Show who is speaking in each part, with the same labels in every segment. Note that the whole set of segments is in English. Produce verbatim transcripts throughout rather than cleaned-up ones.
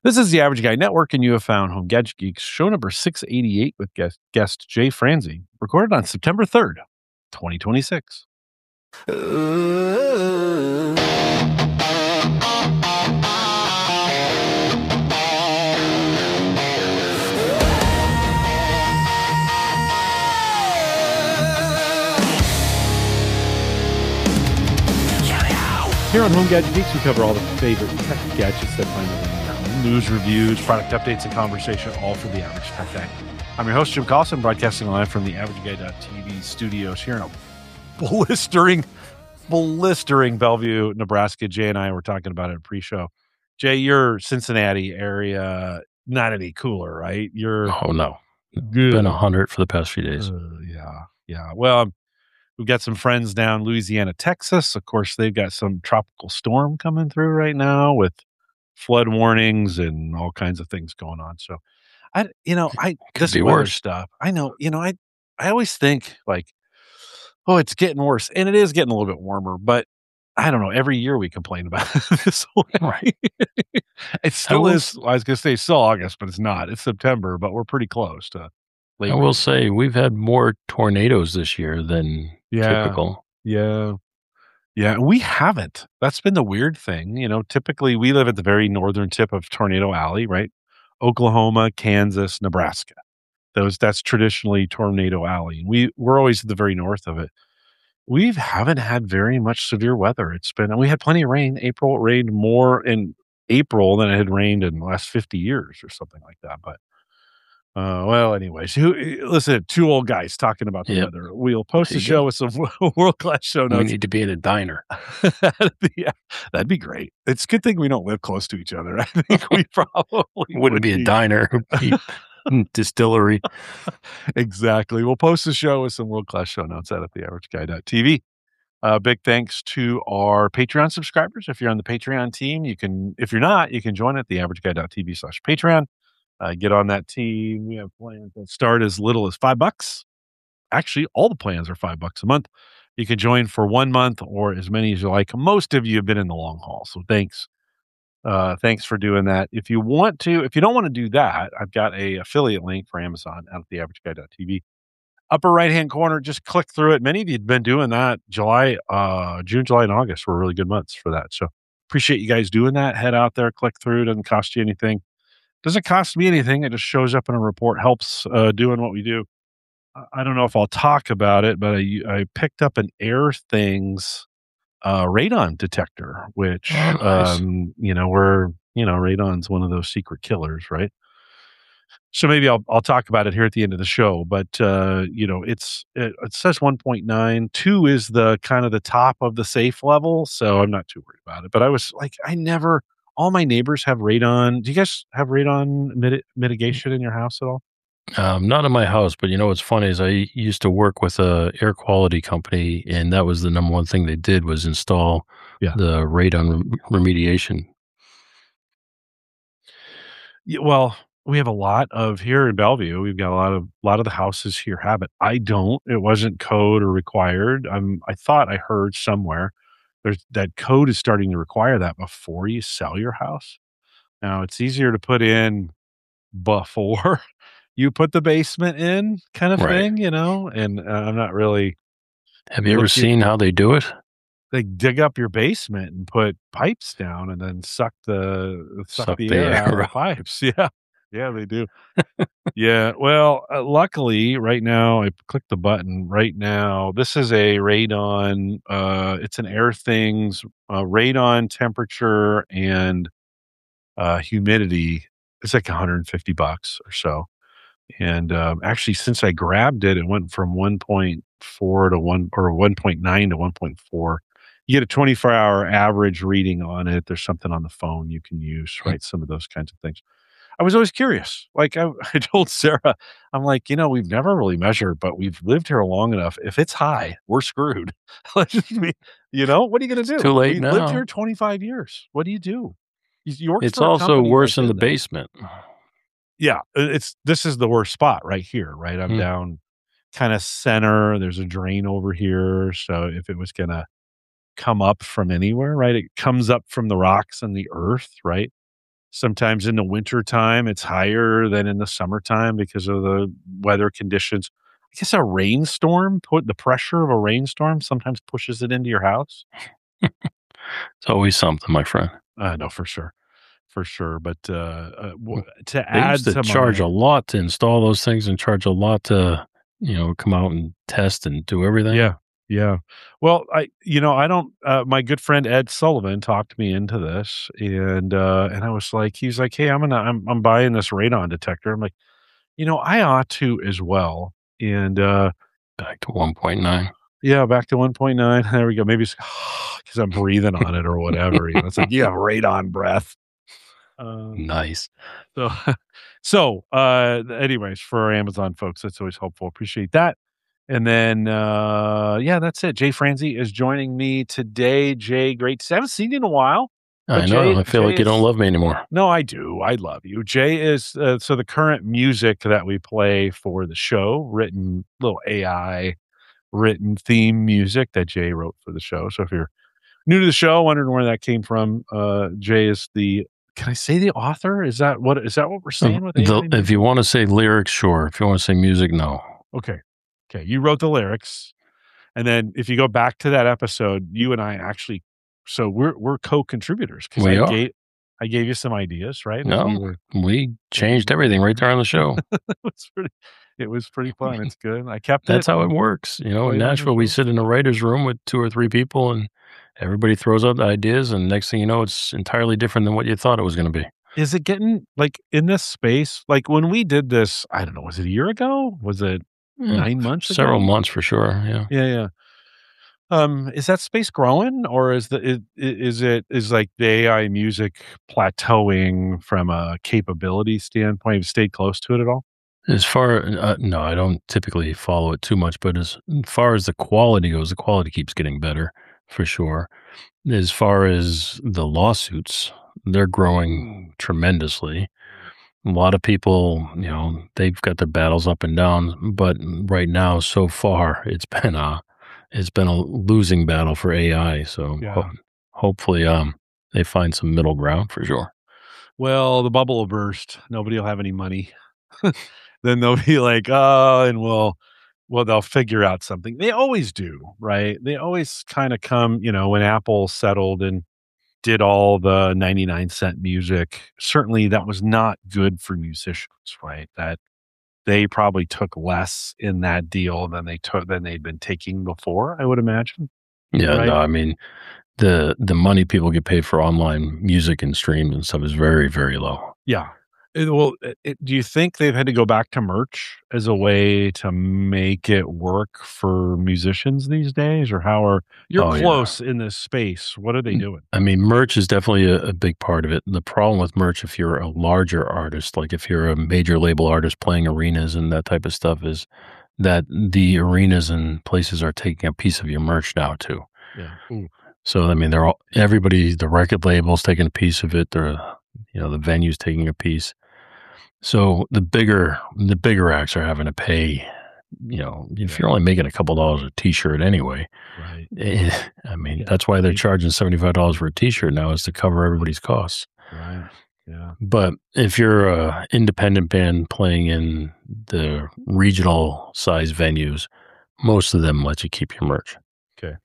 Speaker 1: This is the Average Guy Network, and you have found Home Gadget Geeks, show number six eighty-eight with guest, guest Jay Franzi, recorded on September third, twenty twenty-six. Here on Home Gadget Geeks, we cover all the favorite tech gadgets that find their way around. News, reviews, product updates, and conversation, all for the average tech guy. I'm your host, Jim Collison, broadcasting live from the average guy dot t v studios here in a blistering, blistering Bellevue, Nebraska. Jay and I were talking about it pre-show. Jay, your Cincinnati area, not any cooler, right? You're
Speaker 2: Oh, no.
Speaker 1: good.
Speaker 2: It's been one hundred for the past few days.
Speaker 1: Uh, yeah, yeah. Well, um, we've got some friends down Louisiana, Texas. Of course, they've got some tropical storm coming through right now with flood warnings and all kinds of things going on. So, I, you know, I
Speaker 2: Could
Speaker 1: this
Speaker 2: be
Speaker 1: weather
Speaker 2: worse.
Speaker 1: stuff. I know, you know, I, I always think like, oh, it's getting worse, and it is getting a little bit warmer. But I don't know. Every year we complain about it this way.
Speaker 2: Right.
Speaker 1: It still
Speaker 2: will
Speaker 1: is. I was going to say still August, but it's not. It's September, but we're pretty close to.
Speaker 2: I will say we've had more tornadoes this year than
Speaker 1: Yeah.
Speaker 2: typical.
Speaker 1: Yeah. Yeah. We haven't. That's been the weird thing. You know, typically we live at the very northern tip of Tornado Alley, right? Oklahoma, Kansas, Nebraska. Those that's traditionally Tornado Alley. We we're always at the very north of it. We haven't had very much severe weather. It's been, and we had plenty of rain. April it rained more in April than it had rained in the last fifty years or something like that. But Uh, well, anyways, who, listen, two old guys talking about the
Speaker 2: Yep.
Speaker 1: weather. We'll post
Speaker 2: There
Speaker 1: a
Speaker 2: you
Speaker 1: show
Speaker 2: go.
Speaker 1: with some world-class show
Speaker 2: We
Speaker 1: notes.
Speaker 2: need to be in a diner.
Speaker 1: that'd, be, that'd be great. It's a good thing we don't live close to each other. I think we probably
Speaker 2: Wouldn't
Speaker 1: would
Speaker 2: be a diner. It would be distillery.
Speaker 1: Exactly. We'll post a show with some world-class show notes out at the average guy dot t v. Uh, big thanks to our Patreon subscribers. If you're on the Patreon team, you can, if you're not, you can join at the average guy dot t v slash Patreon. Uh, get on that team. We have plans that start as little as five bucks. Actually, all the plans are five bucks a month. You can join for one month or as many as you like. Most of you have been in the long haul, so thanks. Uh, thanks for doing that. If you want to, if you don't want to do that, I've got a affiliate link for Amazon out at the average guy dot t v. Upper right hand corner, just click through it. Many of you have been doing that. July, uh, June, July, and August were really good months for that. So appreciate you guys doing that. Head out there, click through. It doesn't cost you anything. Doesn't cost me anything. It just shows up in a report, helps uh, doing what we do. I don't know if I'll talk about it, but I, I picked up an Air Things uh, radon detector, which,
Speaker 2: Oh, nice.
Speaker 1: um, you know, we're, you know, radon's one of those secret killers, right? So maybe I'll I'll talk about it here at the end of the show. But uh, you know, it's it, it says one point nine. two is the kind of the top of the safe level, so I'm not too worried about it. But I was like, I never. All my neighbors have radon. Do you guys have radon mit- mitigation in your house at all?
Speaker 2: Um, not in my house, but you know what's funny is I used to work with a air quality company, and that was the number one thing they did was install
Speaker 1: Yeah.
Speaker 2: the radon rem- remediation.
Speaker 1: Yeah, well, we have a lot of here in Bellevue. We've got a lot of a lot of the houses here have it. I don't. It wasn't code or required. I'm. I thought I heard somewhere there's that code is starting to require that before you sell your house. Now it's easier to put in before you put the basement in, kind of
Speaker 2: Right.
Speaker 1: thing, you know. And uh, I'm not really.
Speaker 2: Have you ever
Speaker 1: Looking-
Speaker 2: seen how they do it?
Speaker 1: They dig up your basement and put pipes down, and then suck the suck,
Speaker 2: Suck
Speaker 1: the,
Speaker 2: the
Speaker 1: air, out of
Speaker 2: air
Speaker 1: the
Speaker 2: out.
Speaker 1: pipes. Yeah, yeah, they do. Yeah. Well, uh, luckily, right now, I clicked the button. Right now, this is a radon. Uh, it's an Air Things uh, radon temperature and uh, humidity. It's like one hundred fifty bucks or so. And um, actually, since I grabbed it, it went from one point four to one or one point nine to one point four. You get a twenty-four hour average reading on it. There's something on the phone you can use, right? Some of those kinds of things. I was always curious. Like I, I told Sarah, I'm like, you know, we've never really measured, but we've lived here long enough. If it's high, we're screwed. You know, what are you going to do?
Speaker 2: Too late
Speaker 1: we
Speaker 2: now.
Speaker 1: lived here twenty-five years. What do you do? You, you work
Speaker 2: It's
Speaker 1: for a
Speaker 2: also
Speaker 1: company
Speaker 2: worse
Speaker 1: that
Speaker 2: in the
Speaker 1: did that.
Speaker 2: basement.
Speaker 1: Yeah, it- it's this is the worst spot right here, right? I'm
Speaker 2: Hmm.
Speaker 1: down kind of center. There's a drain over here. So if it was going to come up from anywhere, right? It comes up from the rocks and the earth, right? Sometimes in the wintertime, it's higher than in the summertime because of the weather conditions. I guess a rainstorm, put the pressure of a rainstorm sometimes pushes it into your house.
Speaker 2: It's always something, my friend.
Speaker 1: I know for sure, for sure. But uh, uh, w- to
Speaker 2: They used
Speaker 1: add
Speaker 2: to
Speaker 1: to
Speaker 2: charge
Speaker 1: my
Speaker 2: a lot to install those things and charge a lot to, you know, come out and test and do everything.
Speaker 1: yeah, yeah. Well, I you know I don't. Uh, my good friend Ed Sullivan talked me into this, and uh, and I was like, he's like, hey, I'm gonna I'm I'm buying this radon detector. I'm like, you know, I ought to as well. And uh,
Speaker 2: Back to one point nine.
Speaker 1: yeah, back to one point nine. There we go. Maybe it's because I'm breathing on it or whatever. You know, it's like you have radon breath. Um,
Speaker 2: Nice.
Speaker 1: so, so, uh, anyways, for our Amazon folks, that's always helpful. Appreciate that. And then, uh, yeah, that's it. Jay Franzi is joining me today. Jay, great. I haven't seen you in a while, but
Speaker 2: I know.
Speaker 1: Jay,
Speaker 2: I feel
Speaker 1: Jay
Speaker 2: like you don't
Speaker 1: is,
Speaker 2: love me anymore.
Speaker 1: no, I do. I love you. Jay is, uh, so the current music that we play for the show, written little A I written theme music that Jay wrote for the show. So if you're new to the show, wondering where that came from, uh, Jay is the, can I say the author? Is that what, is that what we're
Speaker 2: Of
Speaker 1: saying with
Speaker 2: the,
Speaker 1: A I
Speaker 2: if
Speaker 1: music?
Speaker 2: you want to say lyrics, sure. If you want to say music, no.
Speaker 1: Okay. Okay. You wrote the lyrics. And then if you go back to that episode, you and I actually, so we're, we're co-contributors because
Speaker 2: We
Speaker 1: I
Speaker 2: are.
Speaker 1: gave, I gave you some ideas, right? As we
Speaker 2: No,
Speaker 1: were,
Speaker 2: we changed everything right there on the show.
Speaker 1: it was pretty, it was pretty fun. It's good. I kept
Speaker 2: That's
Speaker 1: it.
Speaker 2: how it works. You know, in
Speaker 1: Played on the
Speaker 2: Nashville, we
Speaker 1: show.
Speaker 2: sit in a writer's room with two or three people and everybody throws out ideas. And next thing you know, it's entirely different than what you thought it was going to be.
Speaker 1: Is it getting like in this space? Like when we did this, I don't know, was it a year ago? Was it
Speaker 2: Yeah,
Speaker 1: nine months
Speaker 2: several
Speaker 1: ago?
Speaker 2: months for sure. Yeah.
Speaker 1: Yeah, yeah. Um, is that space growing, or is the is, is it is like the A I music plateauing from a capability standpoint? Have you stayed close to it at all?
Speaker 2: As far, uh, no, I don't typically follow it too much, but as far as the quality goes, the quality keeps getting better for sure. As far as the lawsuits, they're growing tremendously. A lot of people, you know, they've got their battles up and down, but right now, so far, it's been a, it's been a losing battle for A I. So
Speaker 1: Yeah.
Speaker 2: ho- hopefully, um, they find some middle ground for sure.
Speaker 1: Well, the bubble will burst. Nobody will have any money. Then they'll be like, oh, and we'll, well, they'll figure out something. They always do, right? They always kind of come, you know, when Apple settled and did all the ninety-nine cent music. Certainly that was not good for musicians, right? That they probably took less in that deal than they took than they'd been taking before, I would imagine.
Speaker 2: Yeah,
Speaker 1: Right?
Speaker 2: no, I mean, the the money people get paid for online music and streams and stuff is very, very low.
Speaker 1: Yeah. It- well, it, it- do you think they've had to go back to merch as a way to make it work for musicians these days, or how are you're
Speaker 2: Oh, yeah.
Speaker 1: close in this space? What are they
Speaker 2: Mm.
Speaker 1: doing?
Speaker 2: I mean, merch is definitely a, a big part of it. The problem with merch, if you're a larger artist, like if you're a major label artist playing arenas and that type of stuff, is that the arenas and places are taking a piece of your merch now too.
Speaker 1: Yeah. Ooh.
Speaker 2: So I mean, they're all everybody, the record label's taking a piece of it. They're, you know, the venue's taking a piece. So the bigger the bigger acts are having to pay. You know, if
Speaker 1: Yeah.
Speaker 2: you're only making a couple dollars a T-shirt anyway,
Speaker 1: Right.
Speaker 2: eh, I mean,
Speaker 1: Yeah.
Speaker 2: that's why they're
Speaker 1: Yeah.
Speaker 2: charging seventy-five dollars for a T-shirt now, is to cover everybody's costs.
Speaker 1: Right. Yeah.
Speaker 2: But if you're a independent band playing in the regional size venues, most of them let you keep your merch.
Speaker 1: Okay.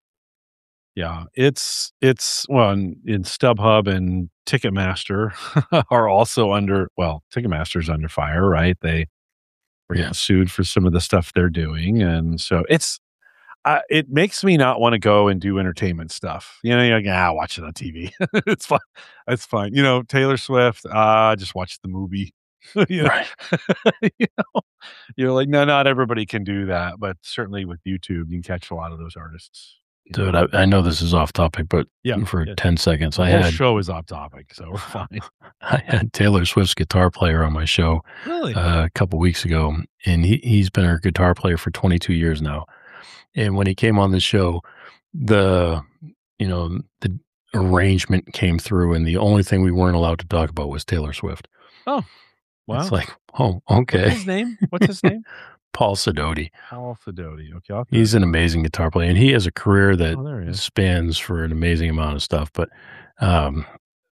Speaker 1: Yeah, it's it's well, in, in StubHub and Ticketmaster are also under. Well, Ticketmaster's under fire, right? They were getting
Speaker 2: Yeah.
Speaker 1: sued for some of the stuff they're doing, and so it's uh, it makes me not want to go and do entertainment stuff. You know, you're like, ah, watch it on T V. It's fine. It's fine. You know, Taylor Swift. Ah, just watch the movie. you know?
Speaker 2: Right.
Speaker 1: you know, you're like, no, not everybody can do that, but certainly with YouTube, you can catch a lot of those artists. you
Speaker 2: Dude,
Speaker 1: know.
Speaker 2: I, I know this is off topic, but
Speaker 1: Yeah,
Speaker 2: for
Speaker 1: yeah.
Speaker 2: ten seconds,
Speaker 1: The
Speaker 2: I
Speaker 1: whole
Speaker 2: had
Speaker 1: show is off topic, so we're fine.
Speaker 2: I had Taylor Swift's guitar player on my show
Speaker 1: Really?
Speaker 2: uh, a couple weeks ago, and he he's been our guitar player for twenty-two years now. And when he came on the show, the you know the arrangement came through, and the only thing we weren't allowed to talk about was Taylor Swift.
Speaker 1: Oh, wow.
Speaker 2: It's like, oh,
Speaker 1: What's
Speaker 2: okay.
Speaker 1: his name? What's his name?
Speaker 2: Paul Sidoti.
Speaker 1: Paul Fedoti. Okay, I'll have to-
Speaker 2: He's an amazing guitar player, and he has a career that
Speaker 1: Oh, there he is.
Speaker 2: spans for an amazing amount of stuff. But um,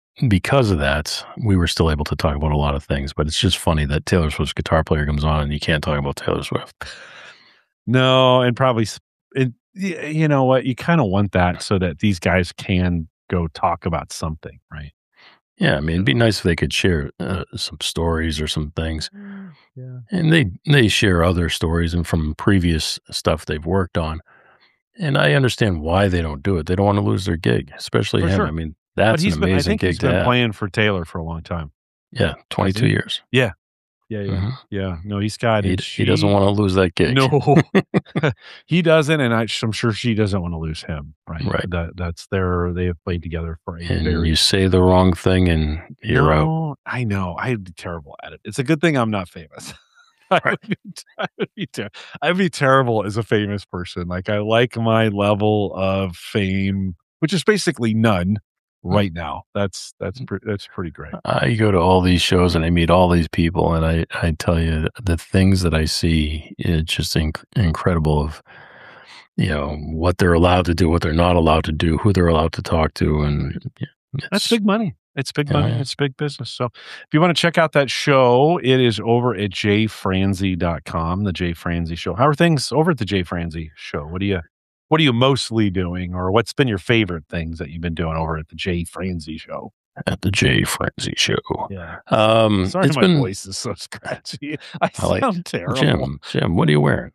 Speaker 2: because of that, we were still able to talk about a lot of things. But it's just funny that Taylor Swift's guitar player comes on and you can't talk about Taylor Swift.
Speaker 1: No, and probably, it, you know what? You kind of want that so that these guys can go talk about something, right?
Speaker 2: Yeah, I mean, it'd be nice if they could share uh, some stories or some things.
Speaker 1: Yeah,
Speaker 2: and they they share other stories and from previous stuff they've worked on. And I understand why they don't do it. They don't want to lose their gig, especially
Speaker 1: for
Speaker 2: him.
Speaker 1: sure.
Speaker 2: I mean,
Speaker 1: But
Speaker 2: that's an
Speaker 1: he's been, I
Speaker 2: amazing
Speaker 1: think he's
Speaker 2: gig to
Speaker 1: been
Speaker 2: have.
Speaker 1: playing for Taylor for a long time.
Speaker 2: Yeah, twenty-two
Speaker 1: he?
Speaker 2: years.
Speaker 1: Yeah. Yeah, yeah,
Speaker 2: Mhm.
Speaker 1: yeah. No, he's got
Speaker 2: He,
Speaker 1: it.
Speaker 2: he doesn't
Speaker 1: She-
Speaker 2: want to lose that gig.
Speaker 1: No, he doesn't, and I, I'm sure she doesn't want to lose him. Right?
Speaker 2: Right.
Speaker 1: That that's their. They have played together for a
Speaker 2: And
Speaker 1: very.
Speaker 2: you say the wrong thing and you're out.
Speaker 1: No, I know. I'd be terrible at it. It's a good thing I'm not famous. I
Speaker 2: Right.
Speaker 1: would be, I would be, ter- I'd be terrible as a famous person. Like I like my level of fame, which is basically none right now. That's that's pre- that's pretty great.
Speaker 2: I go to all these shows and I meet all these people, and I, I tell you, the things that I see, it's just inc- incredible of, you know, what they're allowed to do, what they're not allowed to do, who they're allowed to talk to. And it's,
Speaker 1: That's big money. It's big
Speaker 2: Yeah,
Speaker 1: money.
Speaker 2: yeah.
Speaker 1: It's big business. So if you want to check out that show, it is over at j franzi dot com, the Jay Franzi Show. How are things over at the Jay Franzi Show? What do you what are you mostly doing, or what's been your favorite things that you've been doing over at the Jay Franzi Show?
Speaker 2: At the Jay Franzi Show.
Speaker 1: Yeah.
Speaker 2: Um,
Speaker 1: Sorry,
Speaker 2: it's
Speaker 1: my
Speaker 2: been,
Speaker 1: voice is so scratchy. I,
Speaker 2: I like-
Speaker 1: sound terrible.
Speaker 2: Jim, Jim, what are you wearing?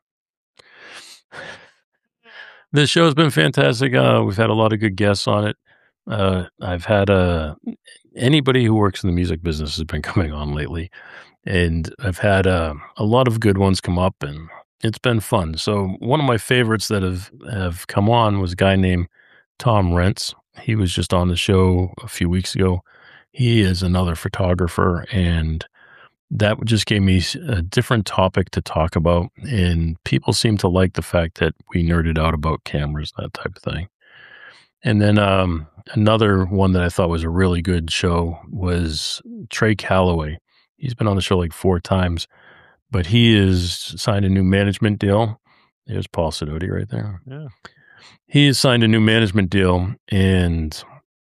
Speaker 2: This show's been fantastic. Uh, we've had a lot of good guests on it. Uh, I've had uh, anybody who works in the music business has been coming on lately, and I've had uh, a lot of good ones come up, and it's been fun. So one of my favorites that have have come on was a guy named Tom Rentz. He was just on the show a few weeks ago. He is another photographer, and that just gave me a different topic to talk about. And people seem to like the fact that we nerded out about cameras, that type of thing. And then um, another one that I thought was a really good show was Trey Calloway. He's been on the show like four times, but he is signed a new management deal. There's Paul Sidoti right there.
Speaker 1: Yeah.
Speaker 2: He has signed a new management deal, and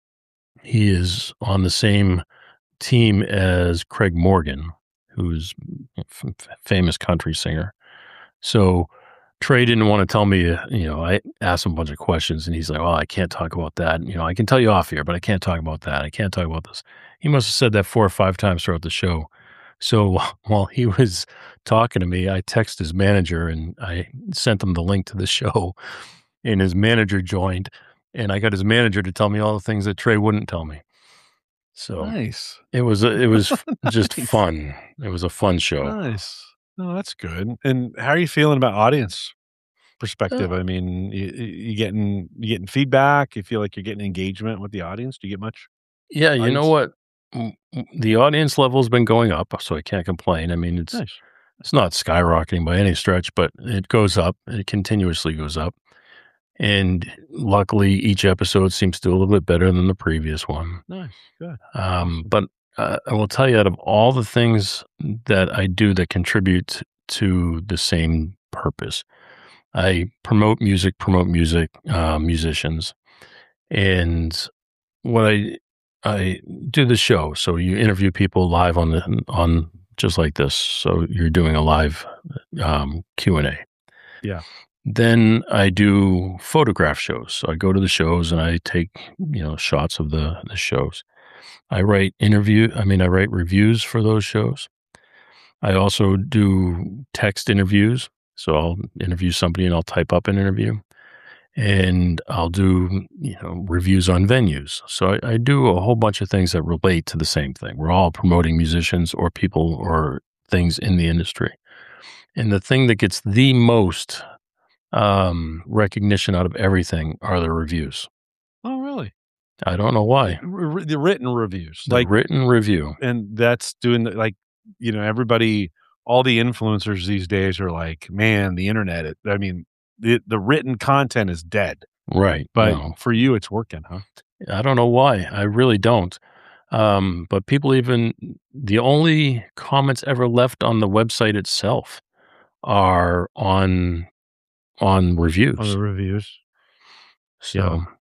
Speaker 2: he is on the same team as Craig Morgan, who's a f- famous country singer. So Trey didn't want to tell me, uh, you know, I asked him a bunch of questions, and he's like, well, I can't talk about that. You know, I can tell you off here, but I can't talk about that. I can't talk about this. He must have said that four or five times throughout the show. So while he was talking to me, I texted his manager and I sent him the link to the show, and his manager joined, and I got his manager to tell me all the things that Trey wouldn't tell me. So
Speaker 1: Nice.
Speaker 2: it was, a, it was just
Speaker 1: Nice.
Speaker 2: fun. It was a fun show.
Speaker 1: Nice. No, that's good. And how are you feeling about audience perspective?
Speaker 2: Uh,
Speaker 1: I mean, you, you getting you getting feedback? You feel like you're getting engagement with the audience? Do you get much?
Speaker 2: Yeah, you know
Speaker 1: Audience?
Speaker 2: what? Mm, mm, The audience level's been going up, so I can't complain. I mean, it's
Speaker 1: Nice.
Speaker 2: it's not skyrocketing by any stretch, but it goes up. It continuously goes up. And luckily, each episode seems to do a little bit better than the previous one.
Speaker 1: Nice. Good.
Speaker 2: Um, but uh, I will tell you, out of all the things that I do that contribute to the same purpose, I promote music, promote music, uh, musicians, and what I I do the show. So you interview people live on the on just like this. So you're doing a live um, Q and A.
Speaker 1: Yeah.
Speaker 2: Then I do photograph shows. So I go to the shows and I take, you know, shots of the, the shows. I write interview. I mean, I write reviews for those shows. I also do text interviews. So I'll interview somebody and I'll type up an interview, and I'll do, you know, reviews on venues. So I, I do a whole bunch of things that relate to the same thing. We're all promoting musicians or people or things in the industry. And the thing that gets the most um, recognition out of everything are the reviews.
Speaker 1: Oh, really?
Speaker 2: I don't know why.
Speaker 1: R- r- the written reviews,
Speaker 2: The
Speaker 1: like,
Speaker 2: written review.
Speaker 1: and that's doing the, like, you know, everybody, all the influencers these days are like, man, the internet. It, I mean, the the written content is dead,
Speaker 2: Right.
Speaker 1: but
Speaker 2: No,
Speaker 1: for you, it's working, huh?
Speaker 2: I don't know why. I really don't. Um, but people even, the only comments ever left on the website itself are on on reviews.
Speaker 1: On the reviews.
Speaker 2: So
Speaker 1: Yeah.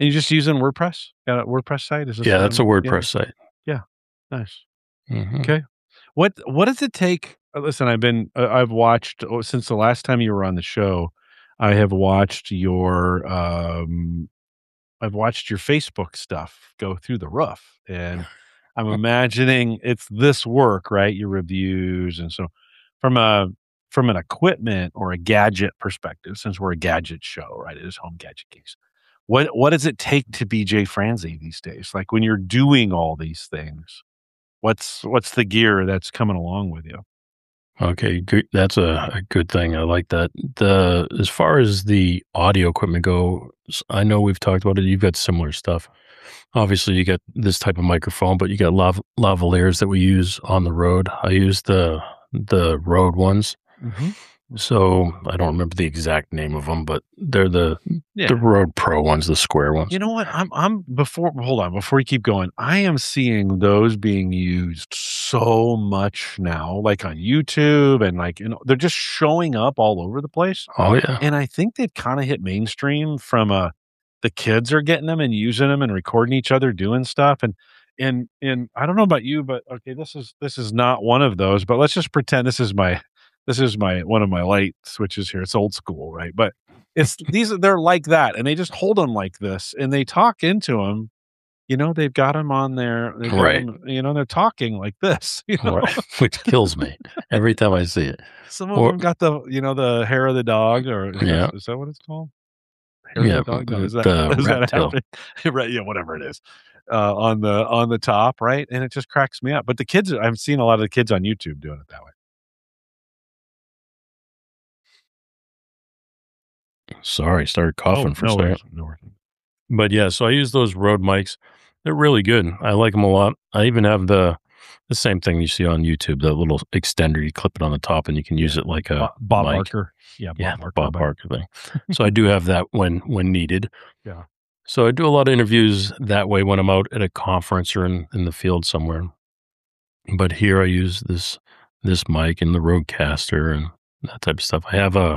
Speaker 1: And you're just using WordPress? Got a WordPress site? Is this
Speaker 2: Yeah, that's a
Speaker 1: um, yeah,
Speaker 2: WordPress site.
Speaker 1: yeah, nice.
Speaker 2: Mhm.
Speaker 1: Okay. What what does it take uh, listen, I've been uh, I've watched oh, since the last time you were on the show, I have watched your, um I've watched your Facebook stuff go through the roof, and I'm imagining it's this work, right? Your reviews, and so from a from an equipment or a gadget perspective, since we're a gadget show, right? It is Home Gadget Geeks. What what does it take to be Jay Franzi these days? Like, when you're doing all these things, what's what's the gear that's coming along with you?
Speaker 2: Okay, good. That's a, a good thing. I like that. The as far as the audio equipment go, s- I know we've talked about it. You've got similar stuff. Obviously, you got this type of microphone, but you got lav- lavaliers that we use on the road. I use the the Rode ones.
Speaker 1: Mhm.
Speaker 2: So I don't remember the exact name of them, but they're the
Speaker 1: Yeah.
Speaker 2: the Rode Pro ones, the square ones.
Speaker 1: You know what? I'm I'm before hold on, before you keep going, I am seeing those being used so much now, like on YouTube and like, you know, they're just showing up all over the place.
Speaker 2: Oh yeah,
Speaker 1: And I think they've kind of hit mainstream from uh the kids are getting them and using them and recording each other doing stuff. And and and I don't know about you, but okay, this is this is not one of those, but let's just pretend this is my this is my one of my light switches here. It's old school, right? But it's these are they're like that, and they just hold them like this, and they talk into them. You know, they've got them on there. They've got
Speaker 2: right,
Speaker 1: them. You know, they're talking like this. You know,
Speaker 2: right. Which kills me every time I see it.
Speaker 1: some of
Speaker 2: Or
Speaker 1: them got the you know the hair of the dog, or is that
Speaker 2: yeah,
Speaker 1: is that what it's called? Hair of
Speaker 2: yeah,
Speaker 1: the dog? No,
Speaker 2: uh,
Speaker 1: is that
Speaker 2: the
Speaker 1: is
Speaker 2: rat
Speaker 1: that
Speaker 2: tail.
Speaker 1: happening? Right? Yeah, whatever it is. Uh, on the on the top, right? And it just cracks me up. But the kids, I've seen a lot of the kids on YouTube doing it that way.
Speaker 2: Sorry, started
Speaker 1: Oh,
Speaker 2: coughing for a
Speaker 1: no
Speaker 2: second.
Speaker 1: worries, no worries.
Speaker 2: But yeah, so I use those Rode mics. They're really good. I like them a lot. I even have the the same thing you see on YouTube, the little extender. You clip it on the top, and you can use
Speaker 1: Yeah,
Speaker 2: it like
Speaker 1: Bob,
Speaker 2: a
Speaker 1: Bob
Speaker 2: mic.
Speaker 1: Barker. Yeah,
Speaker 2: Yeah,
Speaker 1: Bob
Speaker 2: the
Speaker 1: Barker.
Speaker 2: Bob
Speaker 1: But
Speaker 2: Barker thing. So I do have that when when needed.
Speaker 1: yeah,
Speaker 2: So I do a lot of interviews that way when I'm out at a conference or in, in the field somewhere. But here I use this this mic and the Rodecaster and that type of stuff. I have a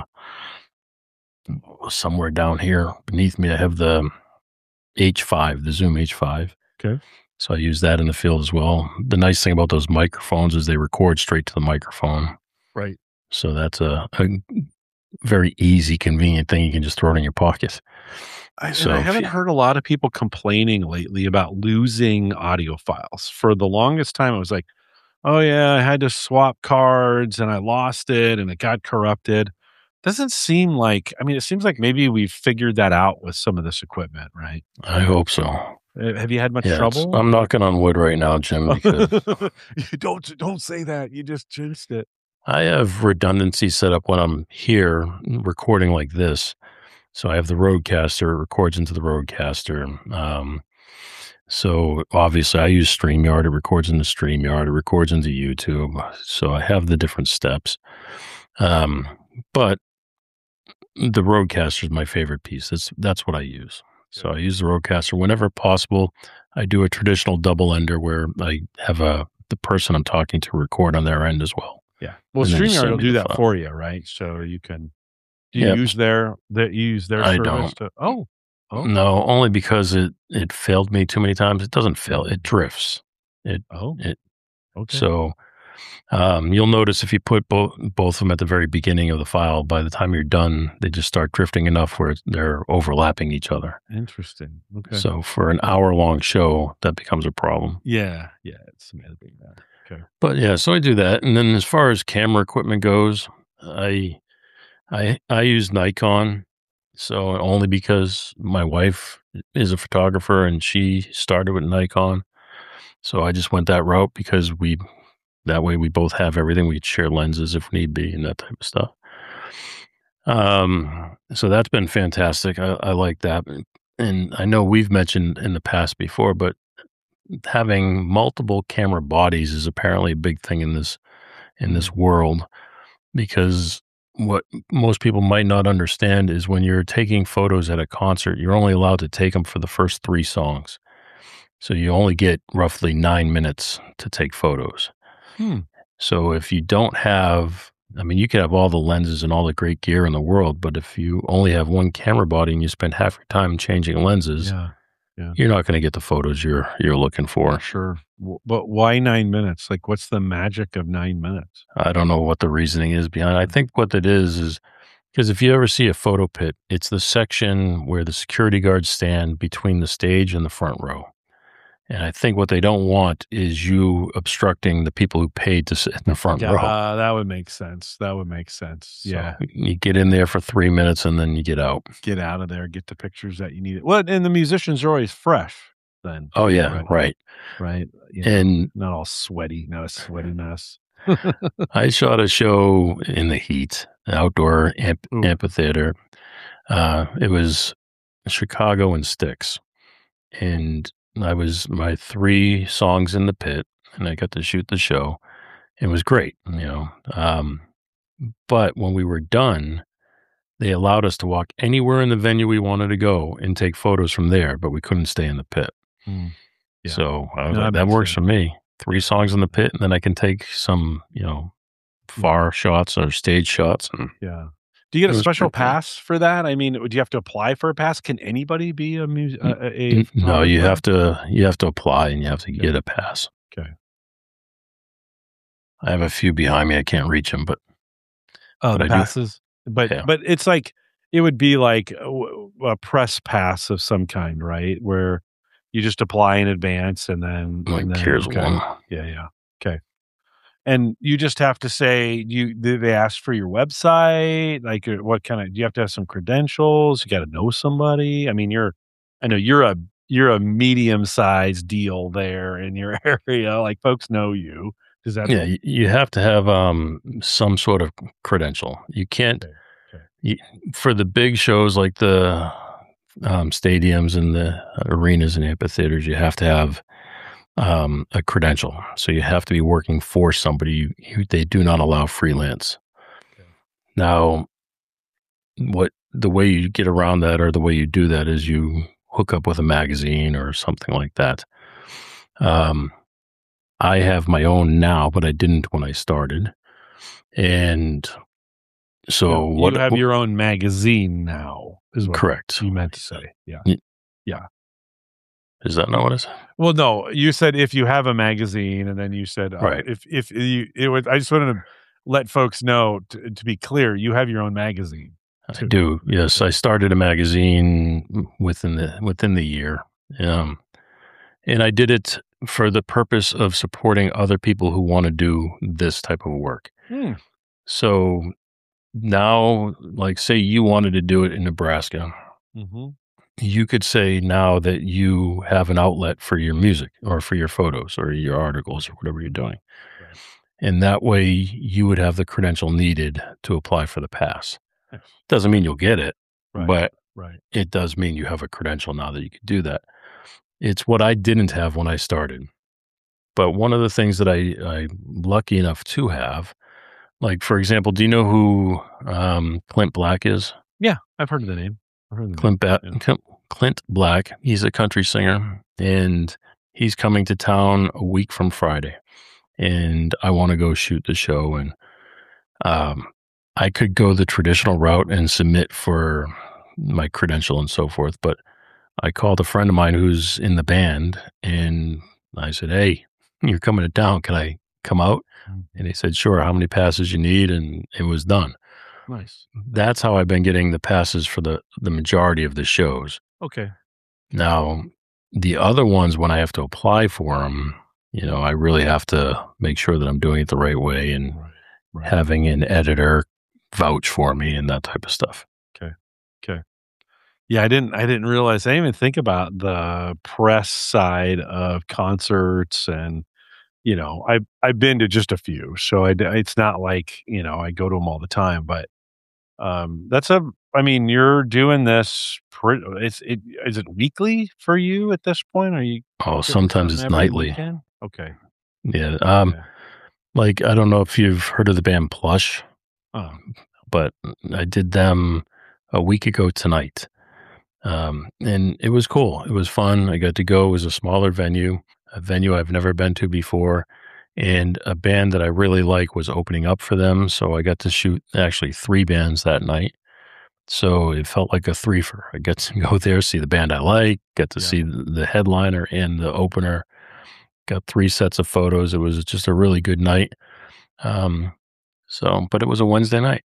Speaker 2: somewhere down here beneath me. I have the H five, the Zoom H five.
Speaker 1: okay,
Speaker 2: So I use that in the field as well. The nice thing about those microphones is they record straight to the microphone.
Speaker 1: right.
Speaker 2: So that's a, a very easy, convenient thing. You can just throw it in your pocket.
Speaker 1: I, and
Speaker 2: So
Speaker 1: I
Speaker 2: if
Speaker 1: haven't
Speaker 2: you,
Speaker 1: heard a lot of people complaining lately about losing audio files. For the longest time, I was like, "Oh yeah, I had to swap cards and I lost it and it got corrupted." Doesn't seem like. I mean, it seems like maybe we've figured that out with some of this equipment, right?
Speaker 2: I hope so.
Speaker 1: Uh, Have you had much
Speaker 2: Yeah, it's,
Speaker 1: trouble?
Speaker 2: I'm knocking on wood right now, Jim, because
Speaker 1: You don't don't say that. You just jinxed it.
Speaker 2: I have redundancy set up when I'm here recording like this. So I have the Rodecaster, it records into the Rodecaster. Um, so obviously I use StreamYard, it records into StreamYard, it records into YouTube. So I have the different steps. Um, but the Rodecaster is my favorite piece. That's that's what I use. So I use the Rodecaster whenever possible. I do a traditional double ender where I have a the person I'm talking to record on their end as well.
Speaker 1: Yeah. Well,
Speaker 2: And then just
Speaker 1: StreamYard
Speaker 2: send
Speaker 1: will
Speaker 2: me
Speaker 1: do
Speaker 2: the
Speaker 1: that
Speaker 2: file.
Speaker 1: for you, right? So you can. Do you
Speaker 2: Yep.
Speaker 1: use their that you use their
Speaker 2: I
Speaker 1: service
Speaker 2: don't.
Speaker 1: to? Oh, oh,
Speaker 2: No, only because it it failed me too many times. It doesn't fail. It drifts. It
Speaker 1: oh.
Speaker 2: it
Speaker 1: Okay.
Speaker 2: so um, you'll notice if you put both both of them at the very beginning of the file, by the time you're done, they just start drifting enough where it's- they're overlapping each other.
Speaker 1: Interesting. Okay.
Speaker 2: So for an hour long show, that becomes a problem.
Speaker 1: Yeah, yeah, it's amazing that. Okay.
Speaker 2: But yeah, so I do that. And then as far as camera equipment goes, I I I use Nikon. So only because my wife is a photographer and she started with Nikon. So I just went that route because we that way we both have everything. We share lenses if need be and that type of stuff. Um, so that's been fantastic. I, I like that. And I know we've mentioned in the past before, but having multiple camera bodies is apparently a big thing in this in this world, because what most people might not understand is when you're taking photos at a concert, you're only allowed to take them for the first three songs. So you only get roughly nine minutes to take photos.
Speaker 1: Hmm.
Speaker 2: So if you don't have I mean, you could have all the lenses and all the great gear in the world, but if you only have one camera body and you spend half your time changing lenses,
Speaker 1: Yeah. Yeah.
Speaker 2: you're not going to get the photos you're you're looking for.
Speaker 1: Sure. W- But why nine minutes? Like, what's the magic of nine minutes?
Speaker 2: I don't know what the reasoning is behind. I think what it is is because if you ever see a photo pit, it's the section where the security guards stand between the stage and the front row. And I think what they don't want is you obstructing the people who paid to sit in the front
Speaker 1: Yeah,
Speaker 2: row.
Speaker 1: uh, that would make sense. That would make sense.
Speaker 2: So
Speaker 1: Yeah.
Speaker 2: you get in there for three minutes and then you get out.
Speaker 1: Get out of there, get the pictures that you need. Well, and the musicians are always fresh then.
Speaker 2: Oh yeah,
Speaker 1: Right.
Speaker 2: right.
Speaker 1: Right. You know,
Speaker 2: And
Speaker 1: not all sweaty, not a sweaty mess.
Speaker 2: I shot a show in the heat, an outdoor amp-
Speaker 1: Ooh.
Speaker 2: amphitheater. Uh, it was Chicago and Styx, and I was my three songs in the pit, and I got to shoot the show. It was great, you know. Um, but when we were done, they allowed us to walk anywhere in the venue we wanted to go and take photos from there, but we couldn't stay in the pit.
Speaker 1: Mm. Yeah.
Speaker 2: So I was
Speaker 1: No,
Speaker 2: like,
Speaker 1: that
Speaker 2: that
Speaker 1: makes
Speaker 2: works
Speaker 1: sense.
Speaker 2: for me. Three songs in the pit, and then I can take some, you know, far shots or stage shots. And
Speaker 1: Yeah. Do you get
Speaker 2: It
Speaker 1: a
Speaker 2: was
Speaker 1: special
Speaker 2: pretty cool.
Speaker 1: pass for that? I mean, do you have to apply for a pass? Can anybody be a music? A, a, a
Speaker 2: N- no, you
Speaker 1: photographer?
Speaker 2: have to you have to apply and you have to
Speaker 1: Okay.
Speaker 2: get a pass.
Speaker 1: Okay.
Speaker 2: I have a few behind me. I can't reach them, but
Speaker 1: Oh,
Speaker 2: But
Speaker 1: the
Speaker 2: I do-
Speaker 1: passes. But
Speaker 2: Yeah.
Speaker 1: but it's like it would be like a, a press pass of some kind, right? Where you just apply in advance and then,
Speaker 2: like
Speaker 1: and then
Speaker 2: here's
Speaker 1: okay.
Speaker 2: one.
Speaker 1: Yeah, yeah. Okay. And you just have to say you do they ask for your website? Like uh, what kind of do you have to have some credentials? You got to know somebody? I mean, you're I know you're a you're a medium-sized deal there in your area. Like folks know you. Does that
Speaker 2: Yeah, you, you have to have um some sort of credential. You can't
Speaker 1: Okay, okay.
Speaker 2: you, for the big shows like the um, stadiums and the arenas and amphitheaters. You have to have um, a credential, so you have to be working for somebody. You, you, they do not allow freelance.
Speaker 1: Okay.
Speaker 2: Now, what the way you get around that, or the way you do that, is you hook up with a magazine or something like that. Um, I have my own now, but I didn't when I started. And so
Speaker 1: No,
Speaker 2: what
Speaker 1: you have your own magazine now is what
Speaker 2: correct.
Speaker 1: you meant to say. Yeah.
Speaker 2: Is that not what it is?
Speaker 1: Well, no, you said if you have a magazine, and then you said uh,
Speaker 2: Right.
Speaker 1: if if you it was. I just wanted to let folks know to, to be clear, you have your own magazine.
Speaker 2: I
Speaker 1: too.
Speaker 2: do. Yes, I started a magazine within the within the year, um, and I did it for the purpose of supporting other people who want to do this type of work.
Speaker 1: Hmm.
Speaker 2: So now, like, say you wanted to do it in Nebraska,
Speaker 1: Mm-hmm.
Speaker 2: you could say now that you have an outlet for your music or for your photos or your articles or whatever you're doing.
Speaker 1: Right.
Speaker 2: And that way you would have the credential needed to apply for the pass.
Speaker 1: Nice.
Speaker 2: Doesn't mean you'll get it,
Speaker 1: Right.
Speaker 2: but
Speaker 1: Right.
Speaker 2: it does mean you have a credential now that you could do that. It's what I didn't have when I started. But one of the things that I, I'm lucky enough to have, like, for example, do you know who um, Clint Black is?
Speaker 1: Yeah, I've heard of the name. I've heard of the
Speaker 2: Clint, ba-
Speaker 1: Yeah.
Speaker 2: Clint- Clint Black. He's a country singer, and he's coming to town a week from Friday. And I want to go shoot the show. And um, I could go the traditional route and submit for my credential and so forth. But I called a friend of mine who's in the band, and I said, "Hey, you're coming to town. Can I come out?"
Speaker 1: Mhm.
Speaker 2: And he said, "Sure. How many passes you need?" And it was done.
Speaker 1: Nice.
Speaker 2: That's how I've been getting the passes for the, the majority of the shows.
Speaker 1: Okay.
Speaker 2: Now, the other ones, when I have to apply for them, you know, I really have to make sure that I'm doing it the right way and
Speaker 1: Right. Right.
Speaker 2: having an editor vouch for me and that type of stuff.
Speaker 1: Yeah, I didn't. I didn't realize. I didn't even think about the press side of concerts, and you know, I I've, I've been to just a few, so I, d- it's not like you know I go to them all the time. But um, that's a. I mean, you're doing this. Pretty, it's it. Is it weekly for you at this point? Are you?
Speaker 2: Oh,
Speaker 1: getting
Speaker 2: sometimes it's
Speaker 1: something every
Speaker 2: nightly.
Speaker 1: weekend? Okay.
Speaker 2: Yeah. Um,
Speaker 1: Okay.
Speaker 2: like, I don't know if you've heard of the band Plush,
Speaker 1: Oh,
Speaker 2: but I did them a week ago tonight. Um, and it was cool. It was fun. I got to go. It was a smaller venue, a venue I've never been to before. and a band that I really like was opening up for them, so I got to shoot actually three bands that night. So it felt like a threefer. I get to go there, see the band I like, get to
Speaker 1: Yeah.
Speaker 2: see the the headliner and the opener. Got three sets of photos. It was just a really good night. Um, so but it was a Wednesday night.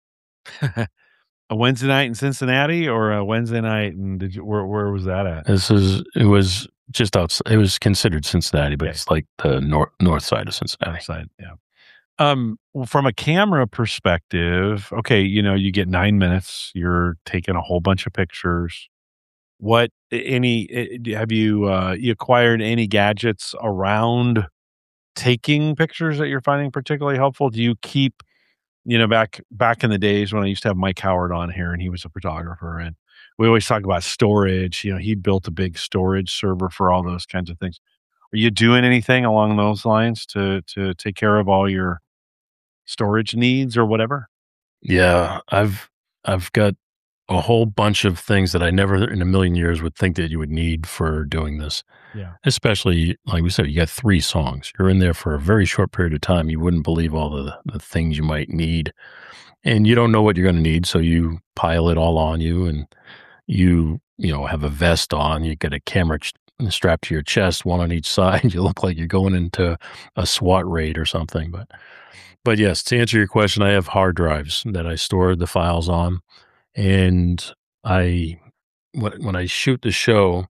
Speaker 1: A Wednesday night in Cincinnati or a Wednesday night and did you where where was that at?
Speaker 2: This is it was just outs it was considered Cincinnati, but
Speaker 1: Okay.
Speaker 2: it's like the nor north side of Cincinnati.
Speaker 1: North side, yeah. Um, well, from a camera perspective, okay, you know, you get nine minutes, you're taking a whole bunch of pictures. What a any eh, d have you, uh, you acquired any gadgets around taking pictures that you're finding particularly helpful? Do you keep you know, back back in the days when I used to have Mike Howard on here and he was a photographer, and we always talk about storage, you know, he built a big storage server for all those kinds of things. Are you doing anything along those lines to to take care of all your storage needs or whatever?
Speaker 2: Yeah, I've I've got a whole bunch of things that I never in a million years would think that you would need for doing this.
Speaker 1: Yeah.
Speaker 2: Especially, like we said, you got three songs. You're in there for a very short period of time. You wouldn't believe all the the things you might need, and you don't know what you're gonna need, so you pile it all on you, and you, you know, have a vest on, you get a camera ch strapped to your chest, one on each side. You look like you're going into a SWAT raid or something, but but yes, to answer your question, I have hard drives that I store the files on, and I when when I shoot the show,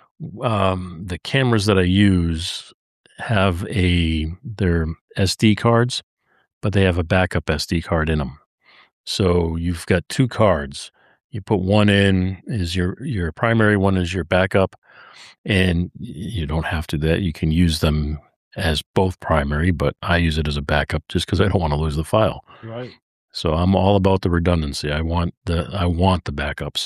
Speaker 2: um, the cameras that I use have a they're S D cards, but they have a backup S D card in them. So you've got two cards. You put one in is your your primary, one is your backup, and you don't have to do that. You can use them as both primary, but I use it as a backup just because I don't want to lose the file.
Speaker 1: Right.
Speaker 2: So I'm all about the redundancy. I want the I want the backups.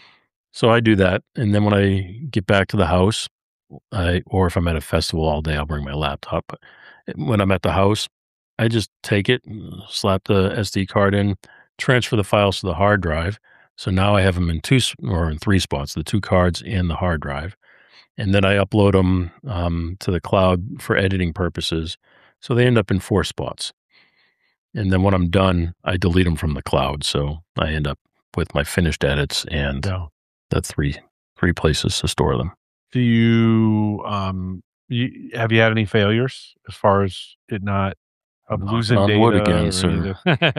Speaker 2: So I do that, and then when I get back to the house, I or if I'm at a festival all day, I'll bring my laptop. But when I'm at the house, I just take it, slap the S D card in, transfer the files to the hard drive. So now I have them in two s- or in three spots: the two cards and the hard drive, and then I upload them um, to the cloud for editing purposes. So they end up in four spots. And then when I'm done, I delete them from the cloud. So I end up with my finished edits and
Speaker 1: Yeah.
Speaker 2: the three three places to store them.
Speaker 1: Do you, um, you have you had any failures as far as it not of
Speaker 2: Knocking
Speaker 1: losing
Speaker 2: on wood
Speaker 1: data
Speaker 2: again,
Speaker 1: or any
Speaker 2: sir.
Speaker 1: of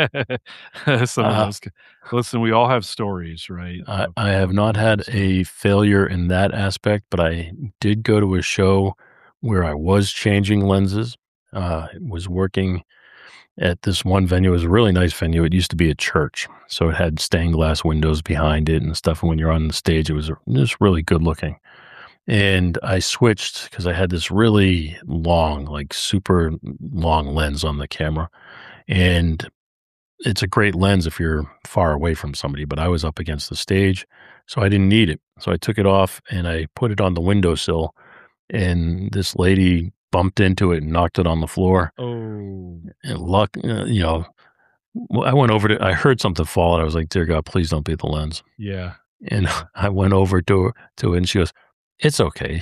Speaker 1: the some of
Speaker 2: Uh,
Speaker 1: those c listen, we all have stories, right,
Speaker 2: I,
Speaker 1: of
Speaker 2: I have
Speaker 1: of
Speaker 2: not
Speaker 1: losing
Speaker 2: had
Speaker 1: stuff.
Speaker 2: a failure in that aspect, but I did go to a show where I was changing lenses. Uh, was working at this one venue. It was a really nice venue. It used to be a church, so it had stained glass windows behind it and stuff. And when you're on the stage, it was just really good looking. And I switched because I had this really long, like super long lens on the camera. And it's a great lens if you're far away from somebody, but I was up against the stage, so I didn't need it. So I took it off and I put it on the windowsill, and this lady bumped into it and knocked it on the floor.
Speaker 1: Oh,
Speaker 2: And luck, uh, you know, well, I went over to, I heard something fall, and I was like, "Dear God, please don't be the lens."
Speaker 1: yeah,
Speaker 2: And
Speaker 1: yeah.
Speaker 2: I went over to her, to it, and she goes, "It's okay."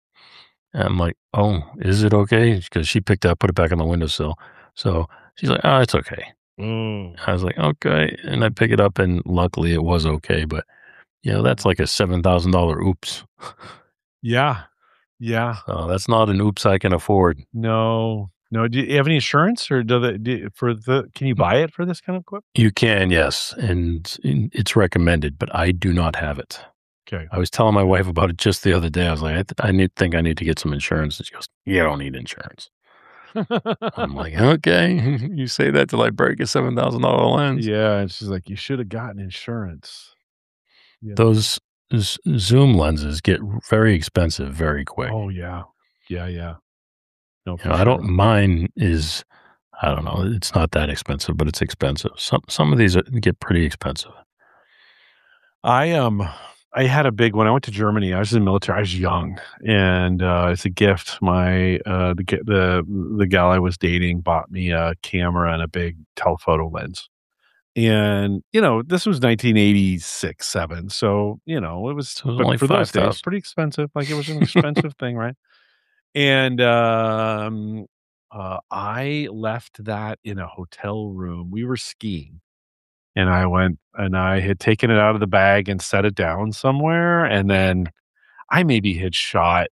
Speaker 2: And I'm like, "Oh, is it okay?" Because she picked it up, put it back on the windowsill. So she's like, "Oh, it's okay."
Speaker 1: Mm.
Speaker 2: I was like, "Okay." And I pick it up, and luckily it was okay. But, you know, that's like a seven thousand dollars oops.
Speaker 1: Yeah, yeah.
Speaker 2: So that's not an oops I can afford.
Speaker 1: No, no, do you have any insurance or do they do for the can you buy it for this kind of equipment?
Speaker 2: You can, yes, and and it's recommended, but I do not have it.
Speaker 1: Okay.
Speaker 2: I was telling my wife about it just the other day. I was like, "I th I need think I need to get some insurance." And she goes, "You don't need insurance." I'm like, "Okay, you say that till I break a seven thousand dollars lens."
Speaker 1: Yeah, and she's like, "You should have gotten insurance." You know?
Speaker 2: Those z zoom lenses get very expensive very quick.
Speaker 1: Oh, yeah. Yeah, yeah. No,
Speaker 2: You
Speaker 1: for
Speaker 2: know, I don't
Speaker 1: sure.
Speaker 2: mine is I don't know, it's not that expensive, but it's expensive. Some some of these are get pretty expensive.
Speaker 1: I, um, I had a big when I went to Germany, I was in the military, I was young, and, uh, as a gift, my, uh, the g the the gal I was dating bought me a camera and a big telephoto lens. And, you know, this was nineteen eighty-six, seven, so, you know, it was
Speaker 2: So it was
Speaker 1: but
Speaker 2: only
Speaker 1: for those days,
Speaker 2: five thousand.
Speaker 1: pretty expensive, like, it was an expensive thing, right? And, um, Uh, I left that in a hotel room. We were skiing, and I went and I had taken it out of the bag and set it down somewhere, and then I maybe had shot,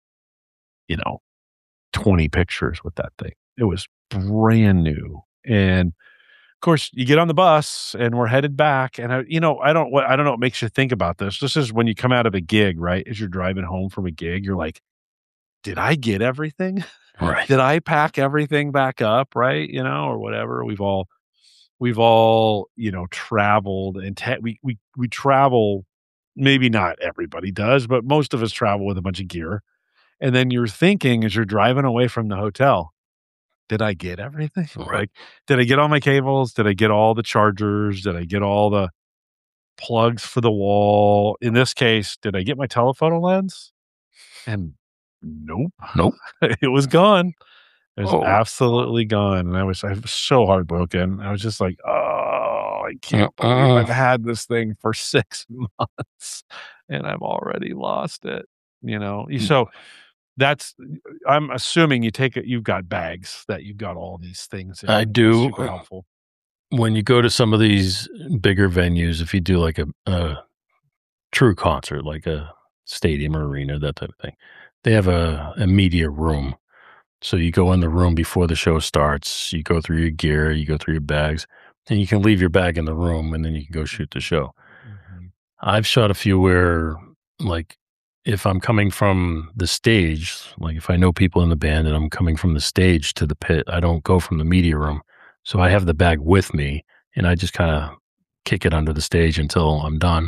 Speaker 1: you know, twenty pictures with that thing. It was brand new, and of course, you get on the bus and we're headed back, and I you know, I don't what I don't know what makes you think about this. This is when you come out of a gig, right? As you're driving home from a gig, you're like, "Did I get everything?
Speaker 2: Right.
Speaker 1: Did I pack everything back up?" Right? You know, or whatever. We've all we've all, you know, traveled and te we we we travel, maybe not everybody does, but most of us travel with a bunch of gear, and then you're thinking as you're driving away from the hotel, "Did I get everything?
Speaker 2: Right.
Speaker 1: Like, did I get all my cables? Did I get all the chargers? Did I get all the plugs for the wall?" In this case, did I get my telephoto lens? And nope.
Speaker 2: Nope.
Speaker 1: It was gone. It was
Speaker 2: Oh.
Speaker 1: absolutely gone, and I was I was so heartbroken. I was just like, "Oh, I can't believe
Speaker 2: Uh-uh.
Speaker 1: I've had this thing for six months, and I've already lost it," you know? Y
Speaker 2: Mm.
Speaker 1: so, that's I'm assuming you take it you've got bags that you've got all these things in,
Speaker 2: I
Speaker 1: and it's
Speaker 2: do.
Speaker 1: super
Speaker 2: Uh,
Speaker 1: helpful.
Speaker 2: when you go to some of these bigger venues, if you do like a a true concert, like a stadium or arena, that type of thing, they have a a media room. So you go in the room before the show starts, you go through your gear, you go through your bags, and you can leave your bag in the room, and then you can go shoot the show.
Speaker 1: Mhm.
Speaker 2: I've shot a few where, like, if I'm coming from the stage, like if I know people in the band and I'm coming from the stage to the pit, I don't go from the media room. So I have the bag with me and I just kind of kick it under the stage until I'm done.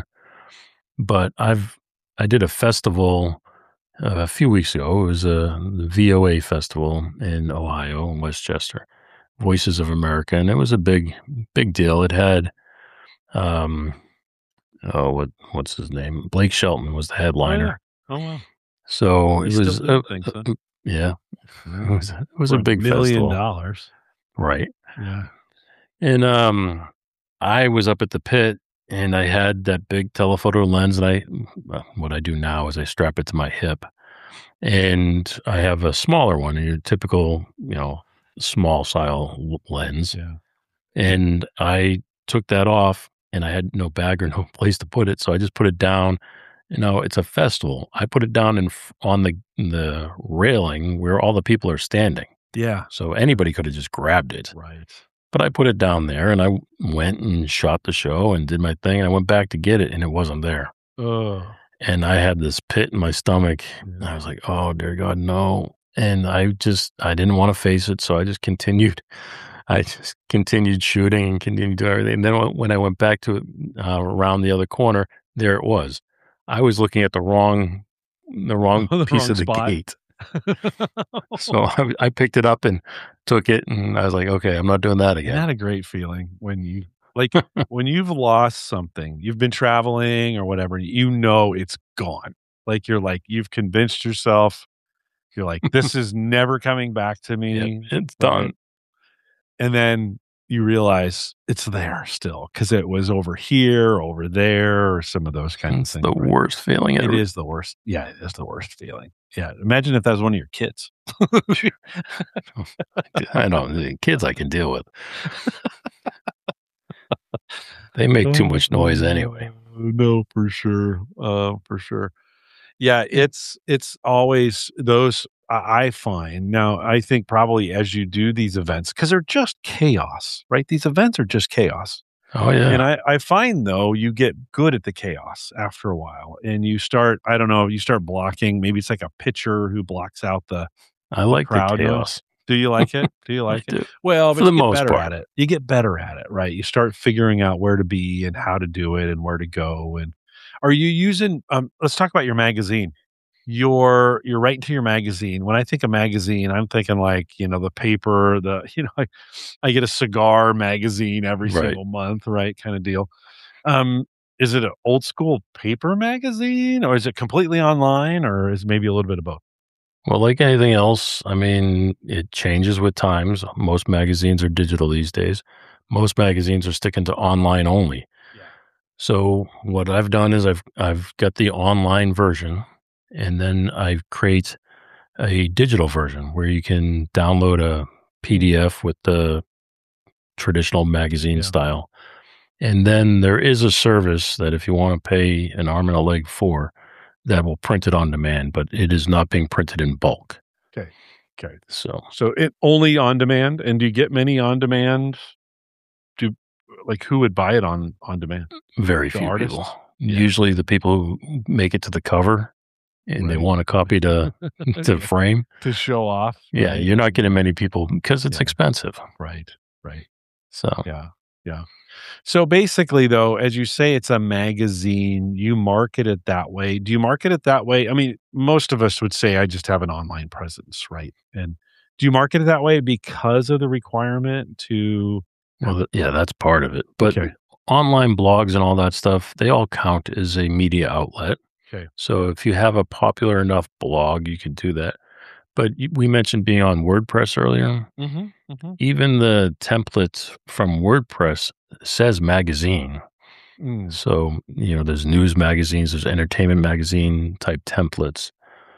Speaker 2: But I've I did a festival uh, a few weeks ago. It was a the V O A festival in Ohio, in Westchester, Voices of America, and it was a big, big deal. It had, um, oh, what what's his name? Blake Shelton was the
Speaker 1: Oh, yeah.
Speaker 2: headliner.
Speaker 1: Oh, wow.
Speaker 2: So it
Speaker 1: He's still
Speaker 2: was, uh,
Speaker 1: doing things,
Speaker 2: uh,
Speaker 1: huh?
Speaker 2: uh, yeah, it
Speaker 1: Yeah.
Speaker 2: was it was
Speaker 1: For
Speaker 2: a
Speaker 1: a
Speaker 2: big
Speaker 1: million
Speaker 2: festival,
Speaker 1: dollars.
Speaker 2: right?
Speaker 1: Yeah.
Speaker 2: And um, I was up at the pit, and I had that big telephoto lens, and I well, what I do now is I strap it to my hip, and I have a smaller one, your typical, you know, small style l- lens,
Speaker 1: Yeah.
Speaker 2: and I took that off, and I had no bag or no place to put it, so I just put it down. You know, it's a festival. I put it down in f- on the the railing where all the people are standing,
Speaker 1: Yeah.
Speaker 2: so anybody could have just grabbed it.
Speaker 1: Right.
Speaker 2: But I put it down there, and I w- went and shot the show and did my thing. I went back to get it, and it wasn't there.
Speaker 1: Oh,
Speaker 2: And I had this pit in my stomach. And I
Speaker 1: yeah.
Speaker 2: was like, "Oh, dear God, no." And I just I didn't wanna face it, so I just continued. I just continued shooting and continued doing everything. And then when when I went back to it, uh, around the other corner, there it was. I was looking at the wrong the wrong
Speaker 1: The
Speaker 2: piece
Speaker 1: wrong
Speaker 2: of the
Speaker 1: spot.
Speaker 2: gate. So I I picked it up and took it, and I was like, "Okay, I'm not doing that
Speaker 1: Isn't
Speaker 2: again."
Speaker 1: that a great feeling when you like, when you've lost something, you've been traveling or whatever, you know it's gone. Like, you're like, you've convinced yourself, you're like, "This is never coming back to
Speaker 2: Yep,
Speaker 1: me,"
Speaker 2: it's
Speaker 1: right?
Speaker 2: done.
Speaker 1: And then you realize it's there still because it was over here, over there, or some of those kinds of
Speaker 2: It's
Speaker 1: things,
Speaker 2: the
Speaker 1: right?
Speaker 2: worst feeling
Speaker 1: It
Speaker 2: ever.
Speaker 1: is the worst. Yeah, it is the worst feeling. Yeah, imagine if that was one of your kids.
Speaker 2: I know, the kids I can deal with. They make too much noise anyway.
Speaker 1: Oh, no, for sure, uh, for sure. Yeah, it's it's always those I I find now, I think probably as you do these events, because 'cause they're just chaos, right? These events are just chaos,
Speaker 2: Oh,
Speaker 1: and
Speaker 2: yeah.
Speaker 1: I I find, though, you get good at the chaos after a while, and you start I don't know, you start blocking maybe it's like a pitcher who blocks out the
Speaker 2: I
Speaker 1: the
Speaker 2: like the
Speaker 1: crowd noise.
Speaker 2: chaos.
Speaker 1: Do you like it? Do you
Speaker 2: I
Speaker 1: like it?
Speaker 2: do,
Speaker 1: Well,
Speaker 2: for
Speaker 1: but
Speaker 2: the
Speaker 1: you get
Speaker 2: most
Speaker 1: better
Speaker 2: part.
Speaker 1: at it. You get better at it, right? You start figuring out where to be and how to do it and where to go, and are you using, um let's talk about your magazine. You're you're writing to your magazine. When I think of magazine, I'm thinking like, you know, the paper, the you know, like, I get a cigar magazine every
Speaker 2: Right.
Speaker 1: single month, right, kinda deal. Um, is it an old school paper magazine, or is it completely online, or is maybe a little bit of both?
Speaker 2: Well, like anything else, I mean, it changes with times. Most magazines are digital these days. Most magazines are sticking to online only.
Speaker 1: Yeah.
Speaker 2: So what I've done is I've I've got the online version, and then I create a digital version where you can download a P D F with the traditional magazine
Speaker 1: Yeah.
Speaker 2: style. And then there is a service that if you want to pay an arm and a leg for, that will print it on demand, but it is not being printed in bulk.
Speaker 1: Okay. Okay.
Speaker 2: So,
Speaker 1: So it only on demand, and do you get many on demand? Do like who would buy it on on demand?
Speaker 2: very
Speaker 1: The
Speaker 2: few
Speaker 1: artists?
Speaker 2: people.
Speaker 1: Yeah.
Speaker 2: Usually the people who make it to the cover and they
Speaker 1: Right.
Speaker 2: want a copy to to
Speaker 1: Yeah.
Speaker 2: frame.
Speaker 1: To show off.
Speaker 2: Yeah,
Speaker 1: Right.
Speaker 2: you're not getting many people because it's
Speaker 1: Yeah.
Speaker 2: expensive.
Speaker 1: Right. Right.
Speaker 2: So,
Speaker 1: Yeah. Yeah. So basically, though, as you say, it's a magazine. You market it that way. Do you market it that way? I mean, most of us would say, I just have an online presence, right? And do you market it that way because of the requirement to?
Speaker 2: well, th- yeah, that's part of it. But
Speaker 1: Okay.
Speaker 2: online blogs and all that stuff, they all count as a media outlet.
Speaker 1: Okay.
Speaker 2: So if you have a popular enough blog, you can do that. But y- we mentioned being on WordPress earlier.
Speaker 1: Mm-hmm. Mm-hmm.
Speaker 2: Even the template from WordPress says magazine.
Speaker 1: Mm.
Speaker 2: So, you know, there's news magazines, there's entertainment magazine type templates.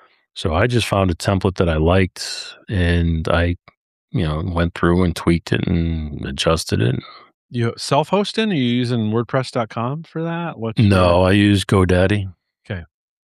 Speaker 2: So I just found a template that I liked and I, you know, went through and tweaked it and adjusted it.
Speaker 1: You self-hosting? Are you using WordPress dot com for that? What's
Speaker 2: No,
Speaker 1: your?
Speaker 2: I use GoDaddy.
Speaker 1: Okay.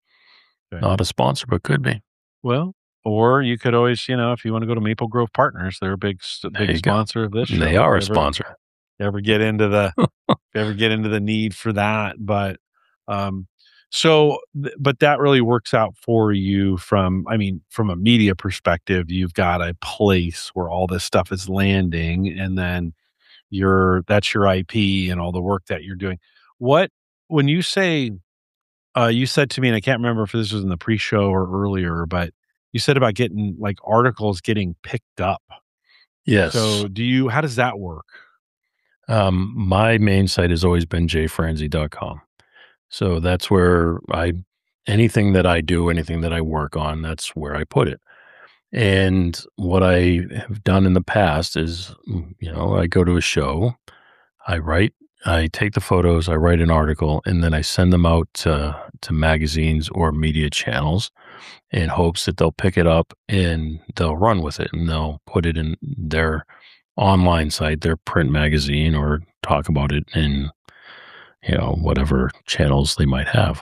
Speaker 1: Okay.
Speaker 2: Not a sponsor, but could be.
Speaker 1: Well, or you could always, you know, if you want to go to Maple Grove Partners, they're a big, s-
Speaker 2: There
Speaker 1: big
Speaker 2: you go.
Speaker 1: sponsor of this show.
Speaker 2: They
Speaker 1: If
Speaker 2: are
Speaker 1: you
Speaker 2: a
Speaker 1: ever-
Speaker 2: sponsor.
Speaker 1: ever get into the if you ever get into the need for that, but um so th- but that really works out for you from, I mean, from a media perspective. You've got a place where all this stuff is landing, and then you're that's your I P and all the work that you're doing. What when you say, uh you said to me, and I can't remember if this was in the pre-show or earlier, but you said about getting like articles getting picked up.
Speaker 2: Yes.
Speaker 1: So do you how does that work?
Speaker 2: Um, my main site has always been j franzi dot com. So that's where I, anything that I do, anything that I work on, that's where I put it. And what I have done in the past is, mm, you know, I go to a show, I write, I take the photos, I write an article, and then I send them out to, to magazines or media channels in hopes that they'll pick it up and they'll run with it and they'll put it in their online site, their print magazine, or talk about it in, you know, whatever channels they might have.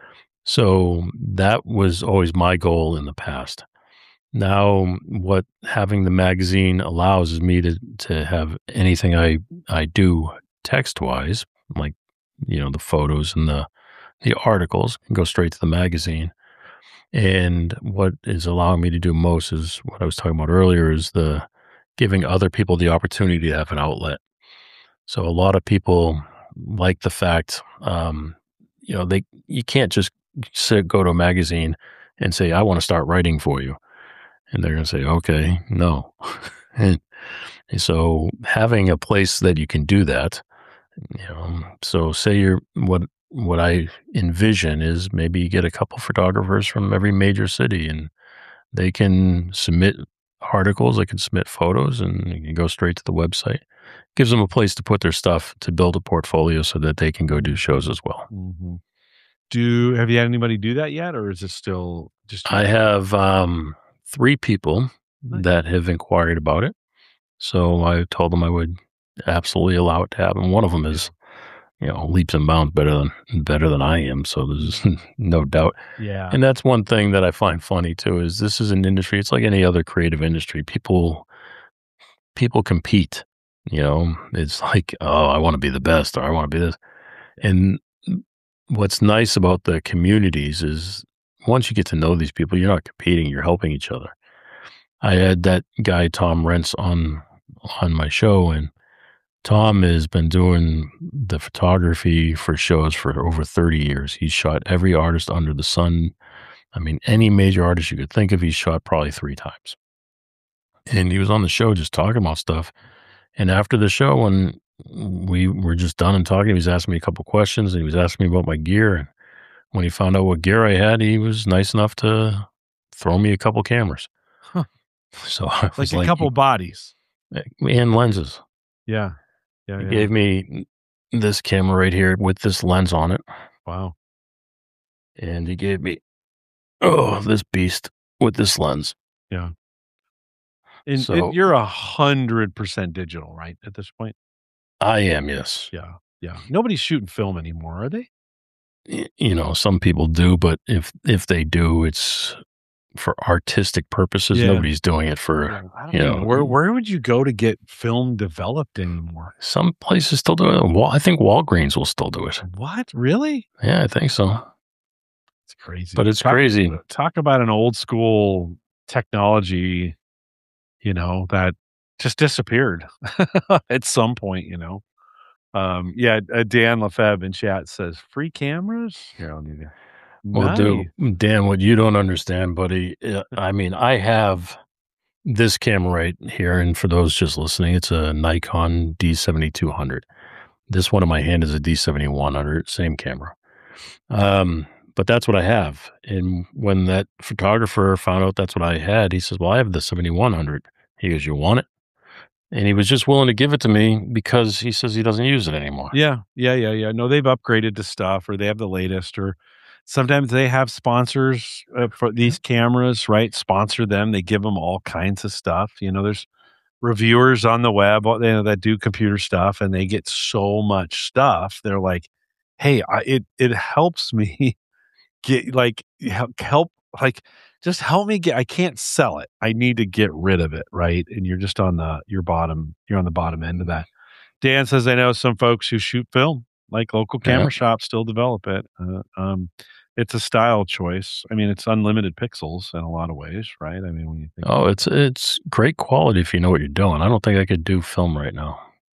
Speaker 2: So that was always my goal in the past. Now, what having the magazine allows is me to to have anything I I do text wise, like, you know, the photos and the the articles can go straight to the magazine. And what is allowing me to do most is what I was talking about earlier is the giving other people the opportunity to have an outlet. So a lot of people like the fact, um, you know, they you can't just sit, go to a magazine and say, "I want to start writing for you," and they're going to say, "Okay, no." and, and so having a place that you can do that, you know, so say you're what what I envision is maybe you get a couple photographers from every major city, and they can submit articles, they can submit photos, and you can go straight to the website. Gives them a place to put their stuff to build a portfolio so that they can go do shows as well.
Speaker 1: Mhm. Do have you had anybody do that yet, or is it still just you?
Speaker 2: I have um, three people
Speaker 1: Nice.
Speaker 2: that have inquired about it. So I told them I would absolutely allow it to happen. One of them is, you know, leaps and bounds better than better than I am. So there's no doubt.
Speaker 1: Yeah.
Speaker 2: And that's one thing that I find funny too, is this is an industry. It's like any other creative industry. People, people compete, you know, it's like, oh, I want to be the best or I want to be this. And what's nice about the communities is once you get to know these people, you're not competing, you're helping each other. I had that guy, Tom Rentz, on, on my show, and Tom has been doing the photography for shows for over thirty years. He's shot every artist under the sun. I mean, any major artist you could think of, he's shot probably three times. And he was on the show just talking about stuff. And after the show, when we were just done and talking, he was asking me a couple questions and he was asking me about my gear. And when he found out what gear I had, he was nice enough to throw me a couple cameras.
Speaker 1: Huh.
Speaker 2: So I
Speaker 1: Like
Speaker 2: was
Speaker 1: a
Speaker 2: like,
Speaker 1: couple bodies.
Speaker 2: and lenses.
Speaker 1: Yeah. Yeah.
Speaker 2: He
Speaker 1: yeah.
Speaker 2: gave me this camera right here with this lens on it.
Speaker 1: Wow.
Speaker 2: And he gave me, oh, this beast with this lens.
Speaker 1: Yeah. And and
Speaker 2: So
Speaker 1: you're a hundred percent digital, right, at this point?
Speaker 2: I am, yes.
Speaker 1: Yeah, yeah. Nobody's shooting film anymore, are they?
Speaker 2: Y you know, some people do, but if if they do, it's for artistic purposes.
Speaker 1: Yeah.
Speaker 2: Nobody's doing it for,
Speaker 1: Yeah, I don't
Speaker 2: you
Speaker 1: even know
Speaker 2: know
Speaker 1: where where would you go to get film developed anymore?
Speaker 2: some places still do it. Wa I think Walgreens will still do it.
Speaker 1: What? Really?
Speaker 2: Yeah, I think so.
Speaker 1: It's crazy.
Speaker 2: But it's
Speaker 1: Talk
Speaker 2: crazy.
Speaker 1: talk about an old school technology, you know, that just disappeared at some point, you know? Um, yeah, uh, Dan Lefebvre in chat says, "Free cameras?" Here, I'll give you.
Speaker 2: Well, do
Speaker 1: Nice.
Speaker 2: Dan, what you don't understand, buddy, uh, I mean, I have this camera right here, and for those just listening, it's a Nikon D seventy-two hundred. This one in my hand is a D seventy-one hundred, same camera. Um, but that's what I have, and when that photographer found out that's what I had, he says, "Well, I have the seventy-one hundred." He goes, "You want it?" And he was just willing to give it to me because he says he doesn't use it anymore.
Speaker 1: Yeah, yeah, yeah, yeah. No, they've upgraded to stuff or they have the latest or sometimes they have sponsors, uh, for
Speaker 2: Yeah.
Speaker 1: these cameras, right? Sponsor them. They give them all kinds of stuff. You know, there's reviewers on the web, uh, you know, that do computer stuff and they get so much stuff. They're like, "Hey, I it it helps me get like help help like just help me get I can't sell it. I need to get rid of it, right?" And you're just on the your bottom you're on the bottom end of that. Dan says, "I know some folks who shoot film, like local
Speaker 2: Yeah.
Speaker 1: camera shops still develop it." Uh, um, it's a style choice. I mean, it's unlimited pixels in a lot of ways, right? I mean, when you think
Speaker 2: Oh, it's it's great quality if you know what you're doing. I don't think I could do film right now.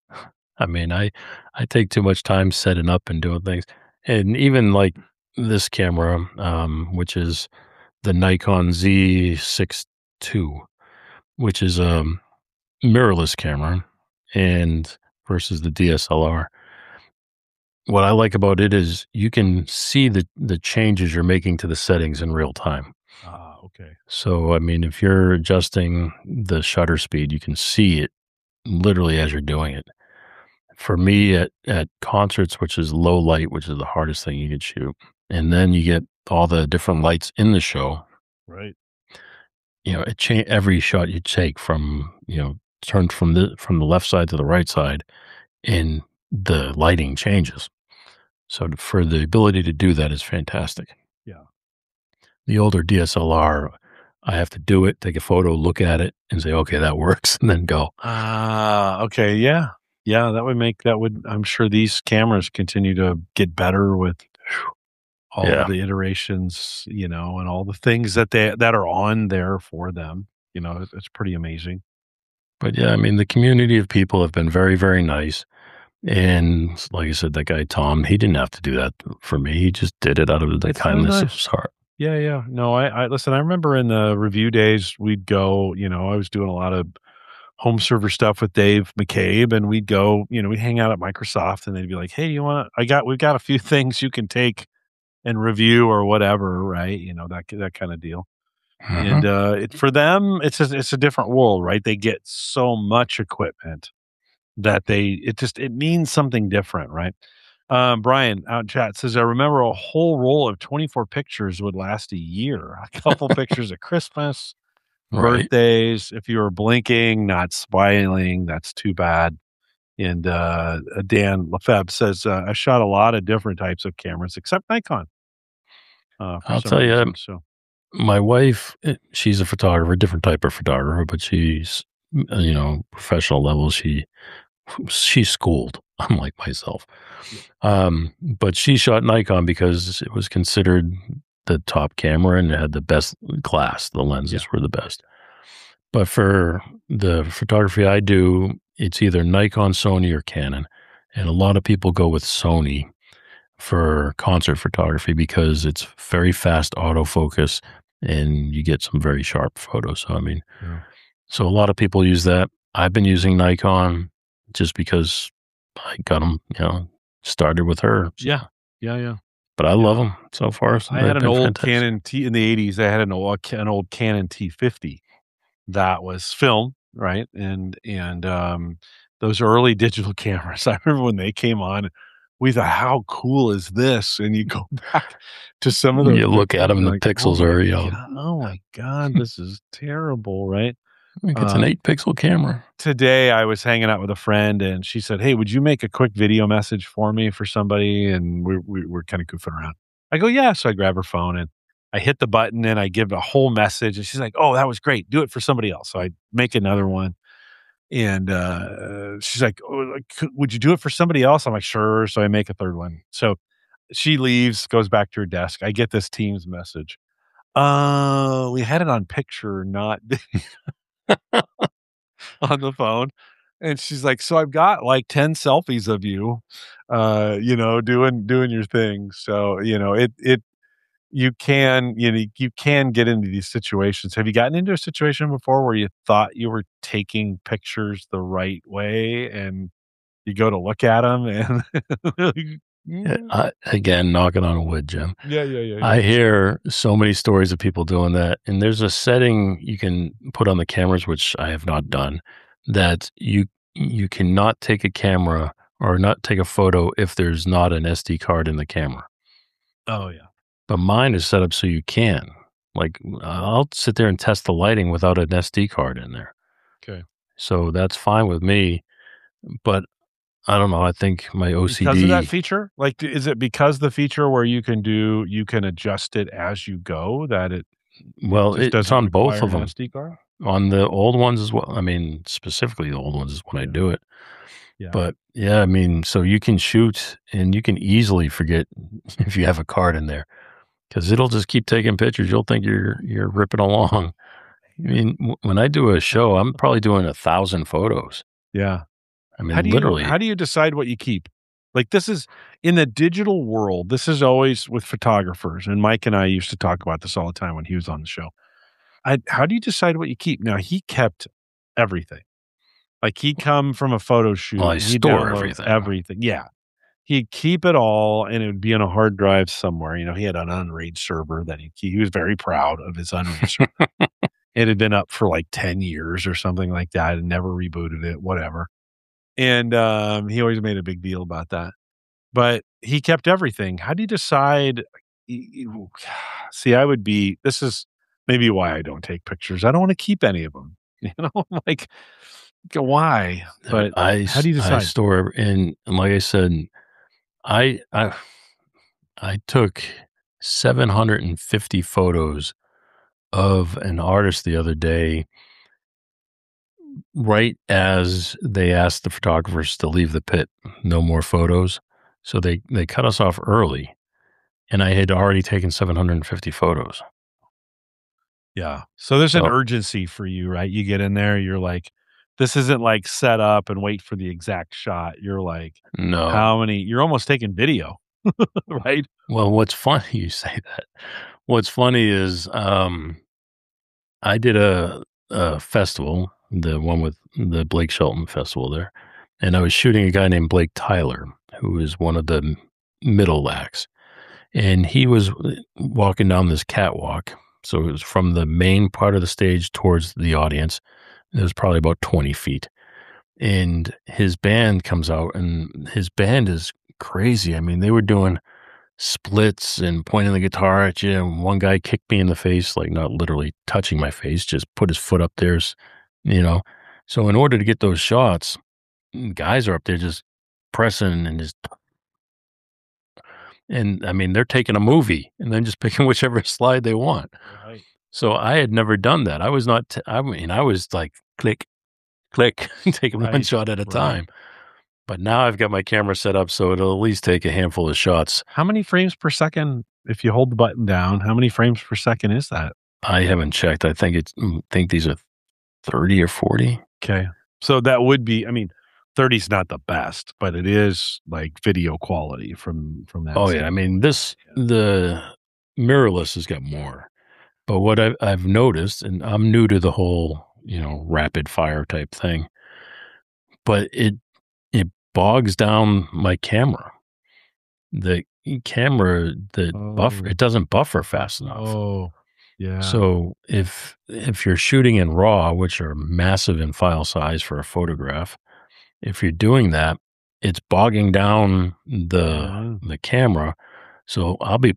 Speaker 2: I mean, I I take too much time setting up and doing things. And even like this camera, um, which is the Nikon Z six two, which is a mirrorless camera and versus the D S L R. What I like about it is you can see the the changes you're making to the settings in real time.
Speaker 1: ah, okay.
Speaker 2: So, I mean, if you're adjusting the shutter speed, you can see it literally as you're doing it. For me, at at concerts, which is low light, which is the hardest thing you could shoot, and then you get all the different lights in the show,
Speaker 1: Right.
Speaker 2: you know, it cha every shot you take from, you know, turned from the from the left side to the right side, and the lighting changes. So, to for the ability to do that is fantastic.
Speaker 1: Yeah.
Speaker 2: The older D S L R, I have to do it, take a photo, look at it, and say, "Okay, that works," and then go.
Speaker 1: Ah, okay, yeah. Yeah, that would make that would I'm sure these cameras continue to get better with all of
Speaker 2: Yeah.
Speaker 1: the iterations, you know, and all the things that they that are on there for them. You know, it's it's pretty amazing.
Speaker 2: But, yeah, I mean, the community of people have been very, very nice. And like I said, that guy Tom, he didn't have to do that for me. He just did it out of the
Speaker 1: It's so
Speaker 2: kindness of
Speaker 1: nice.
Speaker 2: his heart.
Speaker 1: Yeah, yeah. No, I I listen, I remember in the review days, we'd go, you know, I was doing a lot of home server stuff with Dave McCabe, and we'd go, you know, we'd hang out at Microsoft, and they'd be like, "Hey, you wanna I got we've got a few things you can take and review or whatever," right? You know, that that kinda deal. And,
Speaker 2: Mhm.
Speaker 1: uh, it for them, it's a it's a different world, right? They get so much equipment that they it just it means something different, right? Um, Brian out in chat says, "I remember a whole roll of twenty-four pictures would last a year. A couple pictures at Christmas,
Speaker 2: Right.
Speaker 1: birthdays. If you were blinking, not smiling, that's too bad." And uh, uh, Dan Lefebvre says, uh, "I shot a lot of different types of cameras except Nikon uh, for
Speaker 2: I'll
Speaker 1: some
Speaker 2: tell you,
Speaker 1: reason." So
Speaker 2: my wife, eh, she's a photographer, different type of photographer, but she's, mm, uh, you know, professional level. She she's schooled, unlike myself.
Speaker 1: yeah,
Speaker 2: Um, but she shot Nikon because it was considered the top camera and it had the best class. The
Speaker 1: yeah,
Speaker 2: lenses were the best. But for the photography I do, it's either Nikon, Sony, or Canon. And a lot of people go with Sony for concert photography because it's very fast autofocus and you get some very sharp photos. So, I mean,
Speaker 1: yeah,
Speaker 2: so a lot of people use that. I've been using Nikon just because I got them, you know, started with her. So,
Speaker 1: yeah, yeah, yeah.
Speaker 2: but I
Speaker 1: Yeah.
Speaker 2: love them so far. So
Speaker 1: I
Speaker 2: they've
Speaker 1: had an
Speaker 2: been
Speaker 1: old
Speaker 2: fantastic.
Speaker 1: Canon T in the eighties. I had an old an old Canon T fifty that was film, right? And and um, those early digital cameras. I remember when they came on. we thought, "How cool is this?" And you go back to some of those
Speaker 2: You look at
Speaker 1: pictures,
Speaker 2: them and
Speaker 1: you're
Speaker 2: the
Speaker 1: like, "Oh
Speaker 2: pixels
Speaker 1: my
Speaker 2: are, you know,
Speaker 1: god oh my god, this is terrible," right?
Speaker 2: like it's an
Speaker 1: Um
Speaker 2: eight pixel camera.
Speaker 1: today I was hanging out with a friend and she said, "Hey, would you make a quick video message for me for somebody?" And we we we're kinda goofing around. I go, "Yeah." So I grab her phone and I hit the button and I give a whole message and she's like, "Oh, that was great. Do it for somebody else." So I make another one and, uh, she's like, "Oh, like, c would you do it for somebody else?" I'm like, "Sure." So I make a third one. So she leaves, goes back to her desk. I get this Teams message. "Uh, we had it on picture, not on the phone." And she's like, "So I've got like ten selfies of you, uh, you know, doing doing your thing." So, you know, it it you can, you know, you can get into these situations. Have you gotten into a situation before where you thought you were taking pictures the right way and you go to look at them and
Speaker 2: Yeah,
Speaker 1: Mm.
Speaker 2: I again, knocking on wood, Jim.
Speaker 1: Yeah, yeah, yeah, yeah.
Speaker 2: I hear so many stories of people doing that, and there's a setting you can put on the cameras, which I have not done, that you you cannot take a camera or not take a photo if there's not an S D card in the camera.
Speaker 1: Oh, yeah.
Speaker 2: But mine is set up so you can. Like, I'll sit there and test the lighting without an S D card in there.
Speaker 1: Okay.
Speaker 2: So that's fine with me, but I don't know, I think my
Speaker 1: Because of that
Speaker 2: O C D.
Speaker 1: feature? Like, d is it because the feature where you can do you can adjust it as you go that it it
Speaker 2: Well,
Speaker 1: just
Speaker 2: it's
Speaker 1: doesn't
Speaker 2: on both
Speaker 1: require
Speaker 2: of
Speaker 1: an
Speaker 2: them.
Speaker 1: S D card?
Speaker 2: On the old ones as well. I mean, specifically the old ones is when I
Speaker 1: Yeah.
Speaker 2: do it.
Speaker 1: Yeah.
Speaker 2: But yeah, I mean, so you can shoot and you can easily forget if you have a card in there because it'll just keep taking pictures. You'll think you're you're ripping along. I mean, w- when I do a show, I'm probably doing a thousand photos.
Speaker 1: Yeah.
Speaker 2: I
Speaker 1: How
Speaker 2: mean,
Speaker 1: do you
Speaker 2: literally.
Speaker 1: how do you decide what you keep? Like, this is in the digital world, this is always with photographers, and Mike and I used to talk about this all the time when he was on the show. I how do you decide what you keep? Now, he kept everything. Like, he'd come from a photo
Speaker 2: Well,
Speaker 1: shoot,
Speaker 2: I
Speaker 1: and he'd
Speaker 2: store
Speaker 1: download
Speaker 2: everything.
Speaker 1: everything. Yeah. He'd keep it all, and it would be on a hard drive somewhere. You know, he had an Unread server that he he was very proud of his Unread server. It had been up for, like, ten years or something like that and never rebooted it, whatever. And, um, he always made a big deal about that. But he kept everything. How do you decide y you see, I would be this is maybe why I don't take pictures. I don't wanna keep any of them. You know? Like, g why?
Speaker 2: Uh,
Speaker 1: But
Speaker 2: I
Speaker 1: how do
Speaker 2: s-
Speaker 1: you
Speaker 2: I
Speaker 1: decide?
Speaker 2: store and, and like I said, I I I took seven hundred fifty photos of an artist the other day right as they asked the photographers to leave the pit, no more photos. So they they cut us off early, and I had already taken seven hundred fifty photos.
Speaker 1: Yeah. So there's an
Speaker 2: So
Speaker 1: urgency for you, right? You get in there, you're like, this isn't like set up and wait for the exact shot. You're like,
Speaker 2: no.
Speaker 1: how many you're almost taking video, right?
Speaker 2: Well, what's funny you say that. What's funny is um, I did a, a festival, the one with the Blake Shelton festival there, and I was shooting a guy named Blake Tyler, who is one of the m- middle acts. And he was uh, walking down this catwalk. So it was from the main part of the stage towards the audience. It was probably about twenty feet. And his band comes out, and his band is crazy. I mean, they were doing splits and pointing the guitar at you. And one guy kicked me in the face, like not literally touching my face, just put his foot up there, s- you know. So in order to get those shots, guys are up there just pressing and just and I mean, they're taking a movie and then just picking whichever slide they want.
Speaker 1: Right.
Speaker 2: So I had never done that. I was not, t- I mean, I was like click, click, taking one
Speaker 1: Right.
Speaker 2: shot at a
Speaker 1: Right.
Speaker 2: time. But now I've got my camera set up so it'll at least take a handful of shots.
Speaker 1: How many frames per second if you hold the button down, how many frames per second is that?
Speaker 2: I haven't checked. I think it's, mm, think these are thirty or forty.
Speaker 1: Okay. So that would be I mean, thirty is not the best, but it is like video quality from from that
Speaker 2: Oh yeah. I mean,
Speaker 1: standpoint.
Speaker 2: this,
Speaker 1: Yeah.
Speaker 2: the mirrorless has got more. But what I've, I've noticed, and I'm new to the whole, you know, rapid fire type thing, but it it bogs down my camera. The camera, the buffer,
Speaker 1: Oh.
Speaker 2: it doesn't buffer fast enough.
Speaker 1: Oh. Yeah.
Speaker 2: So if if you're shooting in RAW, which are massive in file size for a photograph, if you're doing that it's bogging down the
Speaker 1: Yeah.
Speaker 2: the camera, so I'll be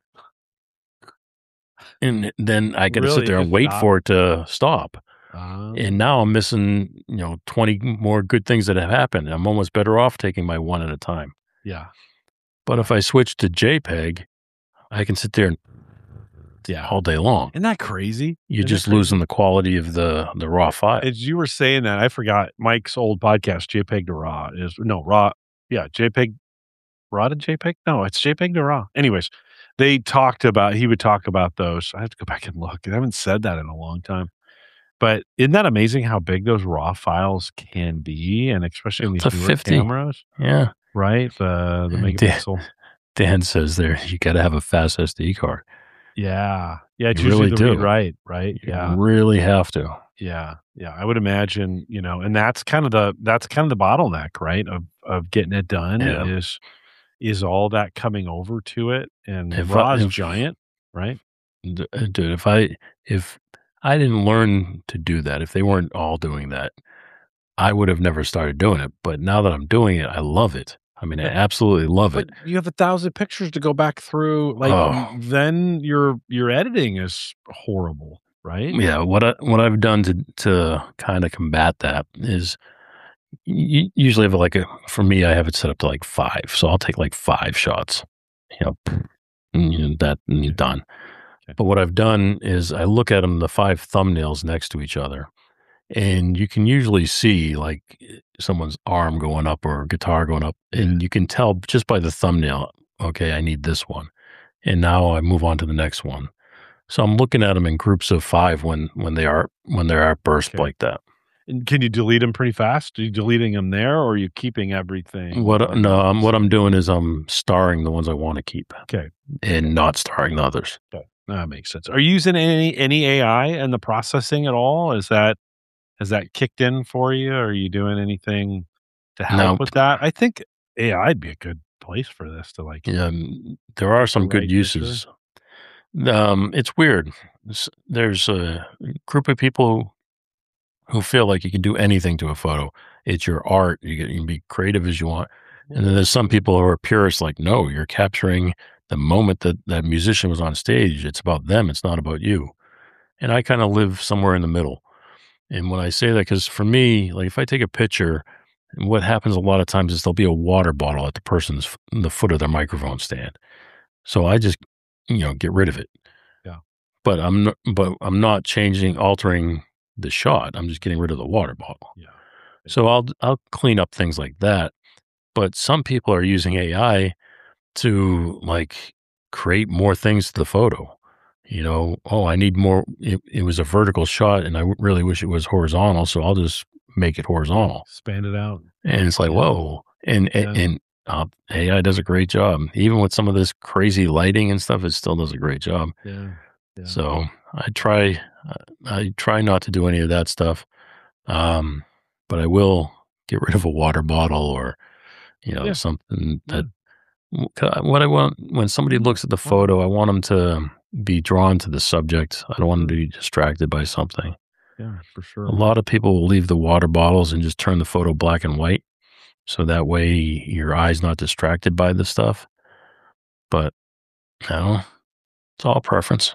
Speaker 2: and then I gotta sit
Speaker 1: Really?
Speaker 2: there and
Speaker 1: Just
Speaker 2: wait
Speaker 1: stop?
Speaker 2: for it to stop. And
Speaker 1: Um,
Speaker 2: now I'm missing, you know, twenty more good things that have happened. I'm almost better off taking my one at a time.
Speaker 1: yeah.
Speaker 2: But if I switch to JPEG, I can sit there and
Speaker 1: Yeah.
Speaker 2: all day long.
Speaker 1: Isn't that crazy?
Speaker 2: You're
Speaker 1: Isn't that
Speaker 2: just
Speaker 1: crazy?
Speaker 2: losing the quality of the the raw file.
Speaker 1: As you were saying that, I forgot Mike's old podcast, JPEG to RAW is no RAW. Yeah, JPEG RAW to JPEG. No, it's JPEG to RAW. Anyways, they talked about he would talk about those. I have to go back and look. I haven't said that in a long time. But isn't that amazing how big those RAW files can be, and especially in
Speaker 2: Up
Speaker 1: these
Speaker 2: to
Speaker 1: newer
Speaker 2: fifty.
Speaker 1: cameras,
Speaker 2: Yeah.
Speaker 1: right? The the
Speaker 2: And Dan,
Speaker 1: megapixel.
Speaker 2: Dan says there you gotta have a fast S D card.
Speaker 1: Yeah, yeah. It's
Speaker 2: You
Speaker 1: usually
Speaker 2: really
Speaker 1: the read
Speaker 2: do.
Speaker 1: write, right?
Speaker 2: You
Speaker 1: Yeah.
Speaker 2: really have to.
Speaker 1: Yeah, yeah, I would imagine, you know, and that's kind of the that's kind of the bottleneck, right? Of of getting it done
Speaker 2: Yeah.
Speaker 1: is is all that coming over to it, and
Speaker 2: If I
Speaker 1: RAW's
Speaker 2: if
Speaker 1: giant, right?
Speaker 2: D uh, dude, if I if I didn't learn to do that, if they weren't all doing that, I would have never started doing it, but now that I'm doing it, I love it. I mean, I
Speaker 1: Yeah,
Speaker 2: absolutely love
Speaker 1: but
Speaker 2: it.
Speaker 1: you have a thousand pictures to go back through, like,
Speaker 2: Oh,
Speaker 1: y then your your editing is horrible, right?
Speaker 2: yeah, what I what I've done to to kinda combat that is u usually have, like, a for me, I have it set up to, like, five, so I'll take, like, five shots, you know, and, you know, that and you're done.
Speaker 1: Okay.
Speaker 2: But what I've done is I look at them, the five thumbnails next to each other, and you can usually see like eh, someone's arm going up or guitar going up, and you can tell just by the thumbnail, okay, I need this one. And now I move on to the next one. So I'm looking at them in groups of five when when they are when they're burst
Speaker 1: Okay.
Speaker 2: like that.
Speaker 1: And can you delete them pretty fast? Are you deleting them there, or are you keeping everything,
Speaker 2: What uh,
Speaker 1: like,
Speaker 2: no, I'm what I'm
Speaker 1: saved?
Speaker 2: doing is I'm starring the ones I want to keep
Speaker 1: Okay,
Speaker 2: and not starring the others.
Speaker 1: okay, that makes sense. Are you using any any A I in the processing at all? Is that has that kicked in for you? Are you doing anything to help
Speaker 2: Now,
Speaker 1: with that? I think A I'd be a good place for this to, like,
Speaker 2: um, there are
Speaker 1: pick the
Speaker 2: some good
Speaker 1: right picture.
Speaker 2: uses. Um, it's weird. S- There's a group of people who feel like you can do anything to a photo. It's your art. You can, you can be creative as you want. And then there's some people who are purists, like, no, you're capturing the moment that that musician was on stage. It's about them. It's not about you. And I kind of live somewhere in the middle. And when I say that, because for me, like if I take a picture, what happens a lot of times is there'll be a water bottle at the person's f- the foot of their microphone stand. So I just, you know, get rid of it.
Speaker 1: Yeah.
Speaker 2: But I'm not, but I'm not changing, altering the shot. I'm just getting rid of the water bottle.
Speaker 1: Yeah.
Speaker 2: So I'll I'll clean up things like that. But some people are using A I to like create more things to the photo. You know, oh, I need more. It, it was a vertical shot, and I w- really wish it was horizontal. So I'll just make it horizontal.
Speaker 1: Expand it out.
Speaker 2: And it's like,
Speaker 1: Yeah.
Speaker 2: whoa, and and,
Speaker 1: Yeah.
Speaker 2: and uh, A I does a great job. Even with some of this crazy lighting and stuff, it still does a great job.
Speaker 1: Yeah. Yeah.
Speaker 2: So I try, uh, I try not to do any of that stuff. Um, but I will get rid of a water bottle or you know
Speaker 1: Yeah.
Speaker 2: something
Speaker 1: Yeah.
Speaker 2: that w- 'ca- what I want when somebody
Speaker 1: Mm,
Speaker 2: looks at the
Speaker 1: wow.
Speaker 2: photo, I want them to be drawn to the subject. I don't want them to
Speaker 1: Sure.
Speaker 2: be distracted by something.
Speaker 1: Yeah, for
Speaker 2: A
Speaker 1: sure.
Speaker 2: lot of people will leave the water bottles and just turn the photo black and white. So that way your eye's not distracted by the stuff. But you know, it's all preference.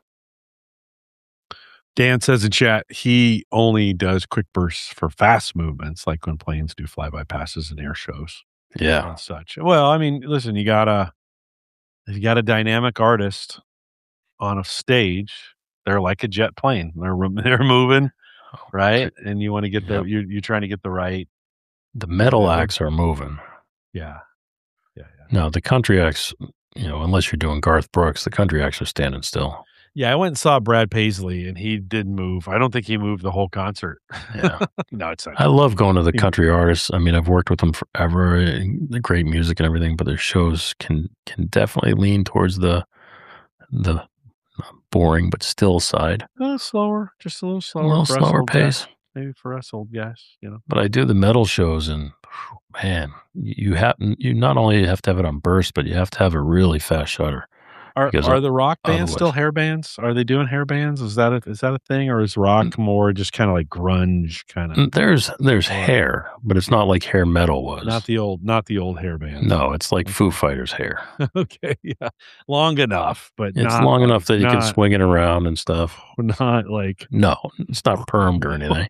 Speaker 1: Dan says in chat he only does quick bursts for fast movements, like when planes do flyby passes and air shows
Speaker 2: Yeah.
Speaker 1: and such. Well, I mean, listen, you got a if you got a dynamic artist on a stage, they're like a jet plane. They're rem- they're moving, right? And you want to get the
Speaker 2: Yep.
Speaker 1: you're you're trying to get the right
Speaker 2: The metal
Speaker 1: whatever.
Speaker 2: acts are moving.
Speaker 1: Yeah. Yeah, yeah.
Speaker 2: No, the country acts, you know, unless you're doing Garth Brooks, the country acts are standing still.
Speaker 1: Yeah, I went and saw Brad Paisley and he didn't move. I don't think he moved the whole concert.
Speaker 2: Yeah.
Speaker 1: No, it's not
Speaker 2: I
Speaker 1: true.
Speaker 2: love going to the
Speaker 1: He-
Speaker 2: country artists. I mean, I've worked with them forever. eh, The great music and everything, but their shows can can definitely lean towards the the not boring but still side.
Speaker 1: A little slower, just a little
Speaker 2: A
Speaker 1: slower
Speaker 2: little
Speaker 1: for us
Speaker 2: slower
Speaker 1: old guys.
Speaker 2: pace.
Speaker 1: Maybe for us old guys, you know.
Speaker 2: But I do the metal shows, and man, you have you not only have to have it on burst, but you have to have a really fast shutter.
Speaker 1: Are
Speaker 2: because
Speaker 1: are the rock bands still
Speaker 2: otherwise
Speaker 1: hair bands? Are they doing hair bands? Is that a is that a thing, or is
Speaker 2: N
Speaker 1: rock more just kinda like grunge kinda?
Speaker 2: n there's there's
Speaker 1: Or
Speaker 2: hair, but it's not like hair metal
Speaker 1: not
Speaker 2: was.
Speaker 1: the old not the old hair bands.
Speaker 2: No, it's like Foo
Speaker 1: Okay.
Speaker 2: Fighters hair.
Speaker 1: Okay, yeah. Long enough, but
Speaker 2: It's
Speaker 1: not
Speaker 2: long enough
Speaker 1: like
Speaker 2: that you can
Speaker 1: not
Speaker 2: swing it around and stuff.
Speaker 1: not like
Speaker 2: No, it's not permed or anything.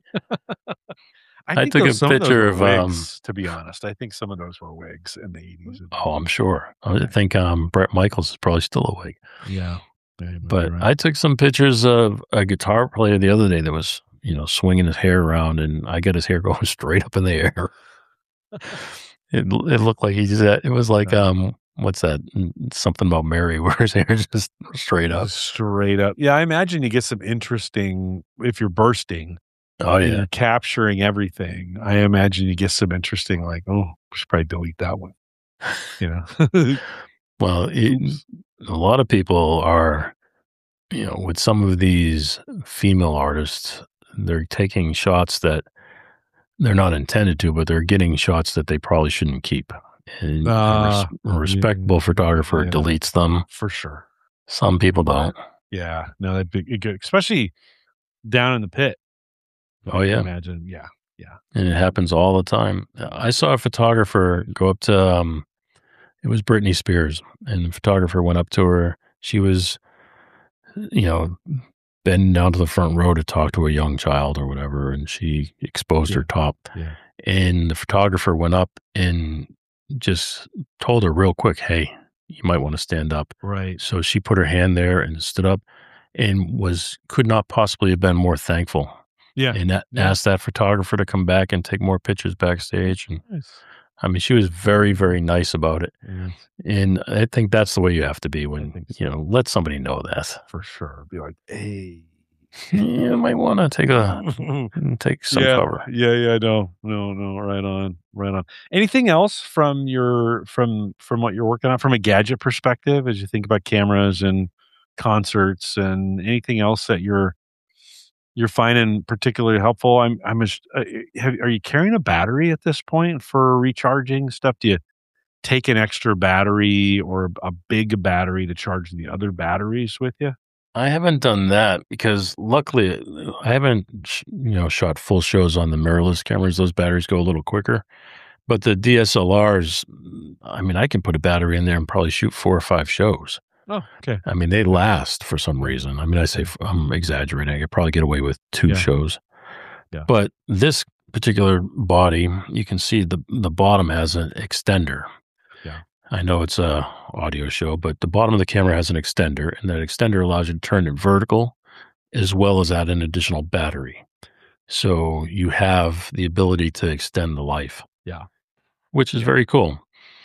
Speaker 1: I
Speaker 2: I
Speaker 1: think
Speaker 2: took
Speaker 1: those
Speaker 2: a
Speaker 1: some of those
Speaker 2: picture
Speaker 1: were
Speaker 2: of, um
Speaker 1: wigs, to be honest. I think some of those were wigs in the eighties and
Speaker 2: Oh, I'm
Speaker 1: nineties.
Speaker 2: sure. I
Speaker 1: Yeah.
Speaker 2: think, um, Bret Michaels is probably still a wig.
Speaker 1: Yeah. Yeah, you might be
Speaker 2: But
Speaker 1: right.
Speaker 2: I took some pictures of a guitar player the other day that was, you know, swinging his hair around, and I got his hair going straight up in the air. It l it looked like he just had it was like,
Speaker 1: Yeah.
Speaker 2: um, what's that? M Something About Mary, where his hair is just straight up.
Speaker 1: Just straight up. Yeah, I imagine you get some interesting if you're bursting
Speaker 2: Oh,
Speaker 1: and
Speaker 2: yeah.
Speaker 1: you're capturing everything, I imagine you get some interesting, like, "Oh, we should probably delete that one." You know?
Speaker 2: Well, it
Speaker 1: Oops.
Speaker 2: a lot of people are, you know, with some of these female artists, they're taking shots that they're not intended to, but they're getting shots that they probably shouldn't keep. And a res
Speaker 1: Uh,
Speaker 2: a
Speaker 1: yeah,
Speaker 2: respectable photographer
Speaker 1: yeah,
Speaker 2: deletes them.
Speaker 1: for sure.
Speaker 2: Some people don't.
Speaker 1: Yeah, no, that'd be good, especially down in the pit.
Speaker 2: Oh,
Speaker 1: I
Speaker 2: yeah.
Speaker 1: imagine, yeah, yeah.
Speaker 2: And it happens all the time. Uh, I saw a photographer go up to, um it was Britney Spears, and the photographer went up to her. She was, you know, bending down to the front row to talk to a young child or whatever, and she exposed
Speaker 1: Yeah,
Speaker 2: her top.
Speaker 1: yeah.
Speaker 2: And the photographer went up and just told her real quick, "Hey, you might wanna stand up."
Speaker 1: Right.
Speaker 2: So she put her hand there and stood up and was could not possibly have been more thankful,
Speaker 1: Yeah,
Speaker 2: and a
Speaker 1: yeah.
Speaker 2: asked that photographer to come back and take more pictures backstage, and
Speaker 1: Nice.
Speaker 2: I mean, she was very, very nice about it,
Speaker 1: Yes.
Speaker 2: and I think that's the way you have to be
Speaker 1: I
Speaker 2: when,
Speaker 1: think
Speaker 2: you
Speaker 1: so.
Speaker 2: know, let somebody know that.
Speaker 1: For sure. Be like, "Hey."
Speaker 2: You might wanna take a mm, take some
Speaker 1: Yeah,
Speaker 2: cover.
Speaker 1: yeah, yeah, no, no, no, right on, right on. Anything else from your from from what you're working on from a gadget perspective as you think about cameras and concerts and anything else that you're you're finding particularly helpful? I'm I'm just, uh, have are you carrying a battery at this point for recharging stuff? Do you take an extra battery or a big battery to charge the other batteries with you?
Speaker 2: I haven't done that because luckily, uh, I haven't sh you know, shot full shows on the mirrorless cameras. Those batteries go a little quicker, but the D S L Rs, mm, I mean, I can put a battery in there and probably shoot four or five shows.
Speaker 1: Oh, okay.
Speaker 2: I mean, they last for some
Speaker 1: Yeah,
Speaker 2: reason. I mean, I say
Speaker 1: yeah,
Speaker 2: f I'm exaggerating. I could probably get away with two
Speaker 1: yeah,
Speaker 2: shows.
Speaker 1: yeah.
Speaker 2: But this particular body, you can see the the bottom has an extender.
Speaker 1: Yeah.
Speaker 2: I know it's a audio show, but the bottom of the camera has an extender, and that extender allows you to turn it vertical as well as add an additional battery. So you have the ability to extend the life,
Speaker 1: Yeah.
Speaker 2: which is
Speaker 1: Yeah.
Speaker 2: very cool.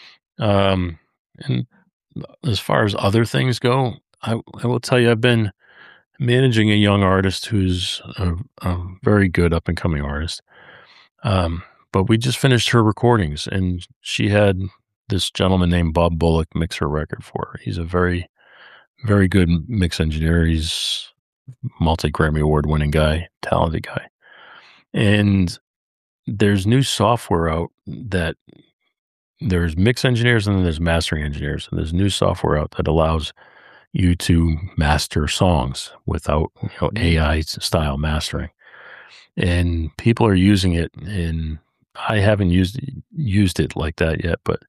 Speaker 2: Um, and as far as other things go, I, I will tell you, I've been managing a young artist who's a, a very good up and coming artist. Um, but we just finished her recordings, and she had this gentleman named Bob Bullock mix her record for her. He's a very, very good mix engineer. He's multi Grammy award winning guy, talented guy. And there's new software out that there's mix engineers and then there's mastering engineers. And there's new software out that allows you to master songs without, you know,
Speaker 1: Mm.
Speaker 2: A I style mastering. And people are using it, and I haven't used used it like that yet, but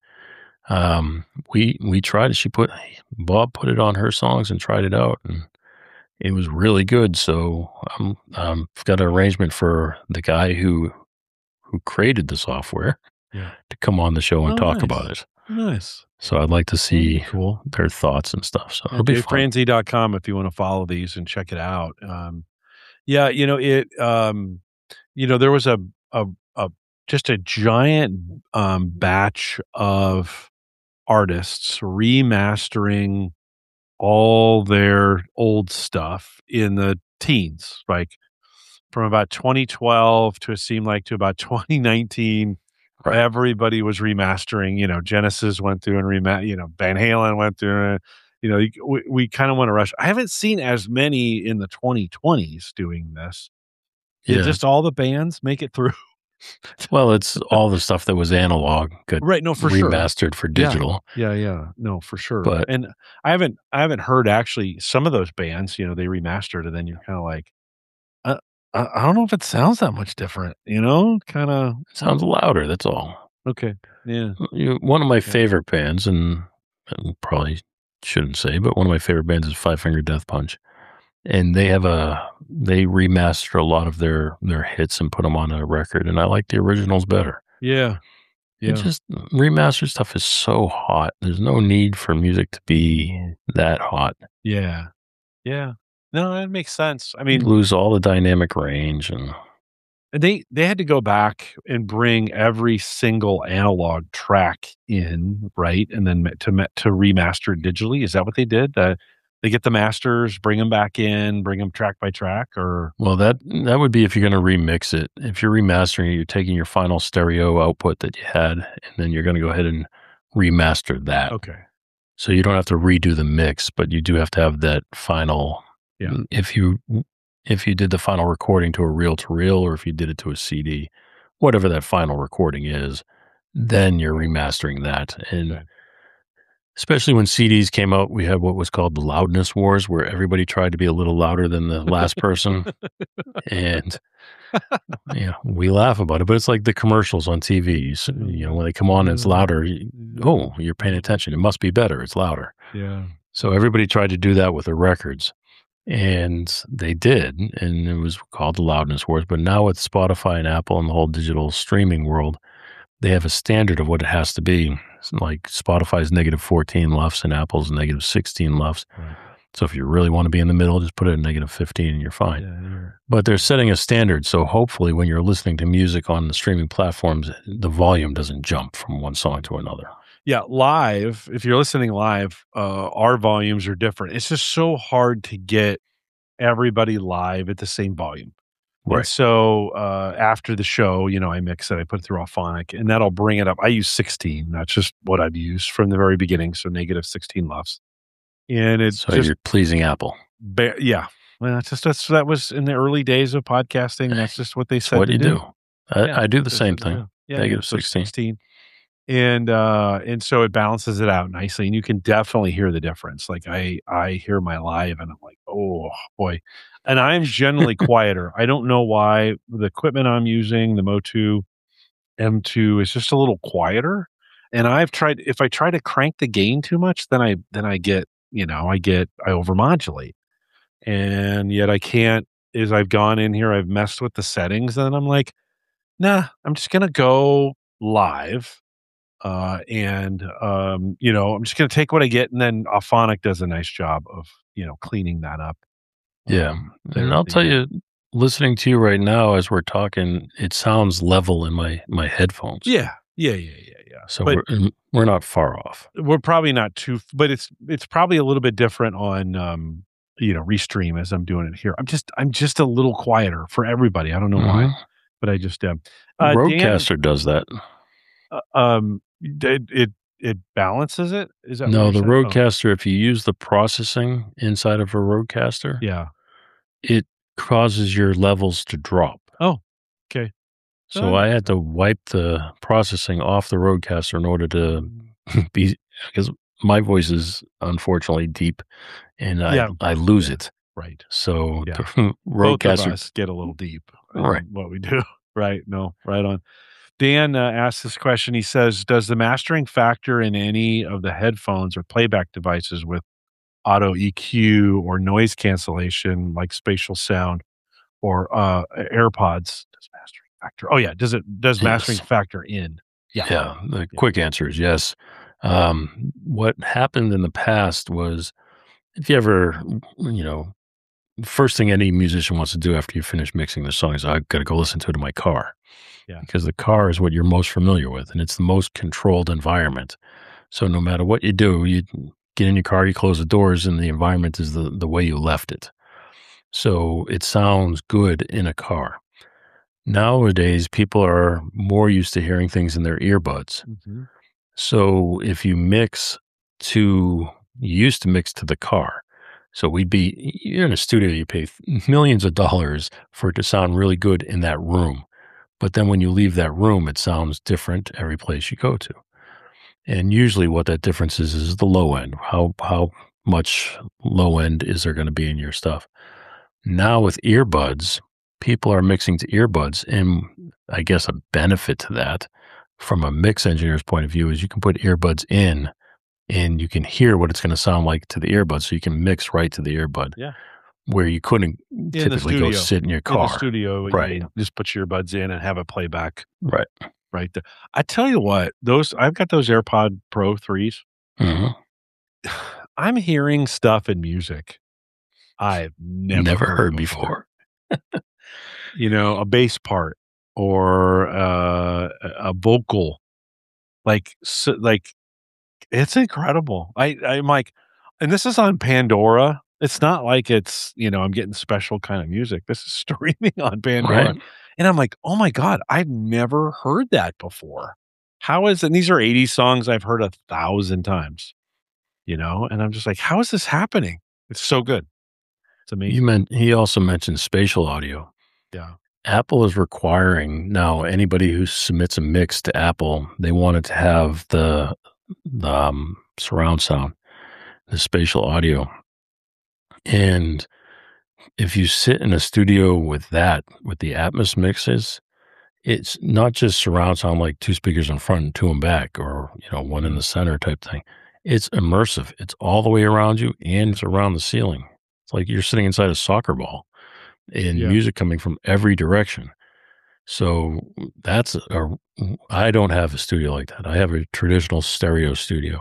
Speaker 2: um, we we tried it. She put Bob put it on her songs and tried it out, and it was really good. So I'm um, I've got an arrangement for the guy who who created the software
Speaker 1: Yeah.
Speaker 2: to come on the show and
Speaker 1: Oh,
Speaker 2: talk
Speaker 1: nice.
Speaker 2: about it.
Speaker 1: Nice.
Speaker 2: So I'd like to see
Speaker 1: Cool.
Speaker 2: their thoughts and stuff. So
Speaker 1: Yeah,
Speaker 2: it'll be
Speaker 1: dave
Speaker 2: fun.
Speaker 1: franzi dot com if you wanna follow these and check it out. Um, yeah, you know, it, um, you know, there was a a a just a giant, um, batch of artists remastering all their old stuff in the teens, like, from about twenty twelve to it seemed like to about twenty nineteen,
Speaker 2: Right.
Speaker 1: everybody was remastering, you know, Genesis went through and rema you know, Van Halen went through it, you know, y we we kinda wanna rush. I haven't seen as many in the twenty twenties doing this. Did
Speaker 2: Yeah.
Speaker 1: just all the bands make it through?
Speaker 2: Well, it's all the stuff that was analog got
Speaker 1: Right, no, for sure.
Speaker 2: remastered for
Speaker 1: Yeah.
Speaker 2: digital.
Speaker 1: Yeah, yeah. No, for sure.
Speaker 2: But
Speaker 1: And I haven't I haven't heard actually some of those bands, you know, they remastered and then you're kinda like, uh, I I don't know if it sounds that much different, you know? Kinda
Speaker 2: it sounds louder, that's all.
Speaker 1: okay. Yeah.
Speaker 2: You one of my
Speaker 1: Yeah.
Speaker 2: favorite bands, and I probably shouldn't say, but one of my favorite bands is Five Finger Death Punch, and they have a they remaster a lot of their their hits and put them on a record, and I like the originals better.
Speaker 1: Yeah.
Speaker 2: It
Speaker 1: Yeah.
Speaker 2: just remastered stuff is so hot. There's no need for music to be that hot.
Speaker 1: Yeah. Yeah. No, that makes sense. I
Speaker 2: You
Speaker 1: mean,
Speaker 2: lose all the dynamic range and
Speaker 1: they they had to go back and bring every single analog track in, right? And then ma to ma to remaster digitally. Is that what they did? That they get the masters, bring them back in, bring them track by track, or
Speaker 2: well, that that would be if you're gonna remix it. If you're remastering it, you're taking your final stereo output that you had, and then you're gonna go ahead and remaster that.
Speaker 1: okay.
Speaker 2: So you don't have to redo the mix, but you do have to have that final
Speaker 1: Yeah.
Speaker 2: mm, if you if you did the final recording to a reel to reel or if you did it to a C D, whatever that final recording is, then you're remastering that. And
Speaker 1: Okay.
Speaker 2: especially when C Ds came out, we had what was called the loudness wars, where everybody tried to be a little louder than the last person. And yeah, we laugh about it, but it's like the commercials on T V. So, you know, when they come on and it's louder, you, oh, you're paying attention. It must be better. It's louder.
Speaker 1: Yeah.
Speaker 2: So everybody tried to do that with their records, and they did, and it was called the loudness wars. But now with Spotify and Apple and the whole digital streaming world, they have a standard of what it has to be. It's like Spotify's negative fourteen lufs and Apple's negative sixteen lufs.
Speaker 1: Right.
Speaker 2: So if you really want to be in the middle, just put it at negative fifteen and you're fine.
Speaker 1: Yeah, you're
Speaker 2: But they're setting a standard. So hopefully when you're listening to music on the streaming platforms, the volume doesn't jump from one song to another.
Speaker 1: yeah, live, if you're listening live, uh, our volumes are different. It's just so hard to get everybody live at the same volume. And
Speaker 2: Right.
Speaker 1: so, uh, after the show, you know, I mix it, I put it through Auphonic, and that'll bring it up. I use sixteen. That's just what I've used from the very beginning, so negative sixteen lufs. And it
Speaker 2: So
Speaker 1: just
Speaker 2: you're pleasing Apple.
Speaker 1: ba yeah. Well, that's just that's that was in the early days of podcasting, that's just what they
Speaker 2: That's
Speaker 1: said
Speaker 2: what
Speaker 1: to
Speaker 2: you
Speaker 1: do.
Speaker 2: do. I,
Speaker 1: Yeah,
Speaker 2: I do the
Speaker 1: they
Speaker 2: same
Speaker 1: said to
Speaker 2: thing.
Speaker 1: do. Yeah, yeah,
Speaker 2: Negative
Speaker 1: so
Speaker 2: sixteen.
Speaker 1: sixteen. And, uh, and so it balances it out nicely, and you can definitely hear the difference. Like, I I hear my live, and I'm like, "Oh, boy." And I'm generally quieter. I don't know why. The equipment I'm using, the Motu M two, is just a little quieter, and I've tried if I try to crank the gain too much, then I then I get, you know, I get I overmodulate. And yet I can't as I've gone in here, I've messed with the settings, and I'm like, "Nah, I'm just gonna go live." Uh, and, um, you know, I'm just gonna take what I get, and then Auphonic does a nice job of, you know, cleaning that up.
Speaker 2: Yeah.
Speaker 1: Um,
Speaker 2: And
Speaker 1: there
Speaker 2: I'll
Speaker 1: at
Speaker 2: tell
Speaker 1: the end.
Speaker 2: you, listening to you right now as we're talking, it sounds level in my my headphones.
Speaker 1: Yeah. Yeah, yeah, yeah, yeah.
Speaker 2: So
Speaker 1: But
Speaker 2: we're mm, we're not far off.
Speaker 1: we're probably not too but it's it's probably a little bit different on, um, you know, Restream as I'm doing it here. I'm just I'm just a little quieter for everybody. I don't know why,
Speaker 2: Mhm.
Speaker 1: but I just am. Uh, Dan,
Speaker 2: Roadcaster does that.
Speaker 1: uh, um, it it it balances it? Is that what
Speaker 2: No,
Speaker 1: you're
Speaker 2: the
Speaker 1: saying? Oh,
Speaker 2: Roadcaster, if you use the processing inside of a Roadcaster,
Speaker 1: yeah.
Speaker 2: it causes your levels to drop.
Speaker 1: Oh, okay. So that
Speaker 2: So I
Speaker 1: makes
Speaker 2: had to
Speaker 1: sense.
Speaker 2: wipe the processing off the Roadcaster in order to be because my voice is unfortunately deep and I
Speaker 1: Yeah,
Speaker 2: I lose
Speaker 1: yeah.
Speaker 2: it.
Speaker 1: Right.
Speaker 2: So
Speaker 1: Yeah.
Speaker 2: the
Speaker 1: Both of
Speaker 2: Roadcaster,
Speaker 1: us get a little deep in
Speaker 2: right?
Speaker 1: what we do. Right. No, right on. Dan uh, asked this question. He says, "Does the mastering factor in any of the headphones or playback devices with auto E Q or noise cancellation, like spatial sound or uh, AirPods? Does mastering factor? Oh yeah. Does it? Does mastering
Speaker 2: Yes.
Speaker 1: factor in? Yeah.
Speaker 2: Yeah. The
Speaker 1: Yeah.
Speaker 2: quick answer is yes. Um, what happened in the past was if you ever, you know, first thing any musician wants to do after you finish mixing the song is I got to go listen to it in my car
Speaker 1: Yeah.
Speaker 2: because the car is what you're most familiar with and it's the most controlled environment. So no matter what you do, you get in your car, you close the doors, and the environment is the, the way you left it. So it sounds good in a car. Nowadays, people are more used to hearing things in their earbuds.
Speaker 1: hmm
Speaker 2: So if you mix to, you used to mix to the car. So we'd be, you're in a studio, you pay millions of dollars for it to sound really good in that room. But then when you leave that room, it sounds different every place you go to. And usually what that difference is, is the low end. How how much low end is there gonna be in your stuff? Now with earbuds, people are mixing to earbuds, and I guess a benefit to that from a mix engineer's point of view is you can put earbuds in and you can hear what it's gonna sound like to the earbud, so you can mix right to the earbud,
Speaker 1: Yeah.
Speaker 2: where you couldn't
Speaker 1: In the
Speaker 2: typically go
Speaker 1: studio.
Speaker 2: sit in your
Speaker 1: In the
Speaker 2: car.
Speaker 1: studio,
Speaker 2: Right.
Speaker 1: you just put your earbuds in and have it play back
Speaker 2: Right.
Speaker 1: right there. I tell you what, those I've got those AirPod Pro threes.
Speaker 2: Mhm.
Speaker 1: I'm hearing stuff in music I've never
Speaker 2: Never
Speaker 1: heard
Speaker 2: heard
Speaker 1: before.
Speaker 2: before.
Speaker 1: You know, a bass part or, uh, a a vocal, like, s like, it's incredible. I I'm like and this is on Pandora. It's not like it's, you know, I'm getting special kind of music. This is streaming on Pandora.
Speaker 2: Right.
Speaker 1: And I'm like, "Oh my god, I've never heard that before. How is" and these are eighties songs I've heard a thousand times, you know? And I'm just like, "How is this happening?" It's so good. It's
Speaker 2: You
Speaker 1: amazing.
Speaker 2: meant he also mentioned spatial audio.
Speaker 1: Yeah.
Speaker 2: Apple is requiring now anybody who submits a mix to Apple, they want it to have the, um, surround sound, the spatial audio. And if you sit in a studio with that, with the Atmos mixes, it's not just surround sound like two speakers in front and two in back or, you know, one in
Speaker 1: Mm.
Speaker 2: the center type thing. It's immersive. It's all the way around you and it's around the ceiling. It's like you're sitting inside a soccer ball and
Speaker 1: Yeah.
Speaker 2: music coming from every direction. So that's a I don't have a studio like that. I have a traditional stereo studio.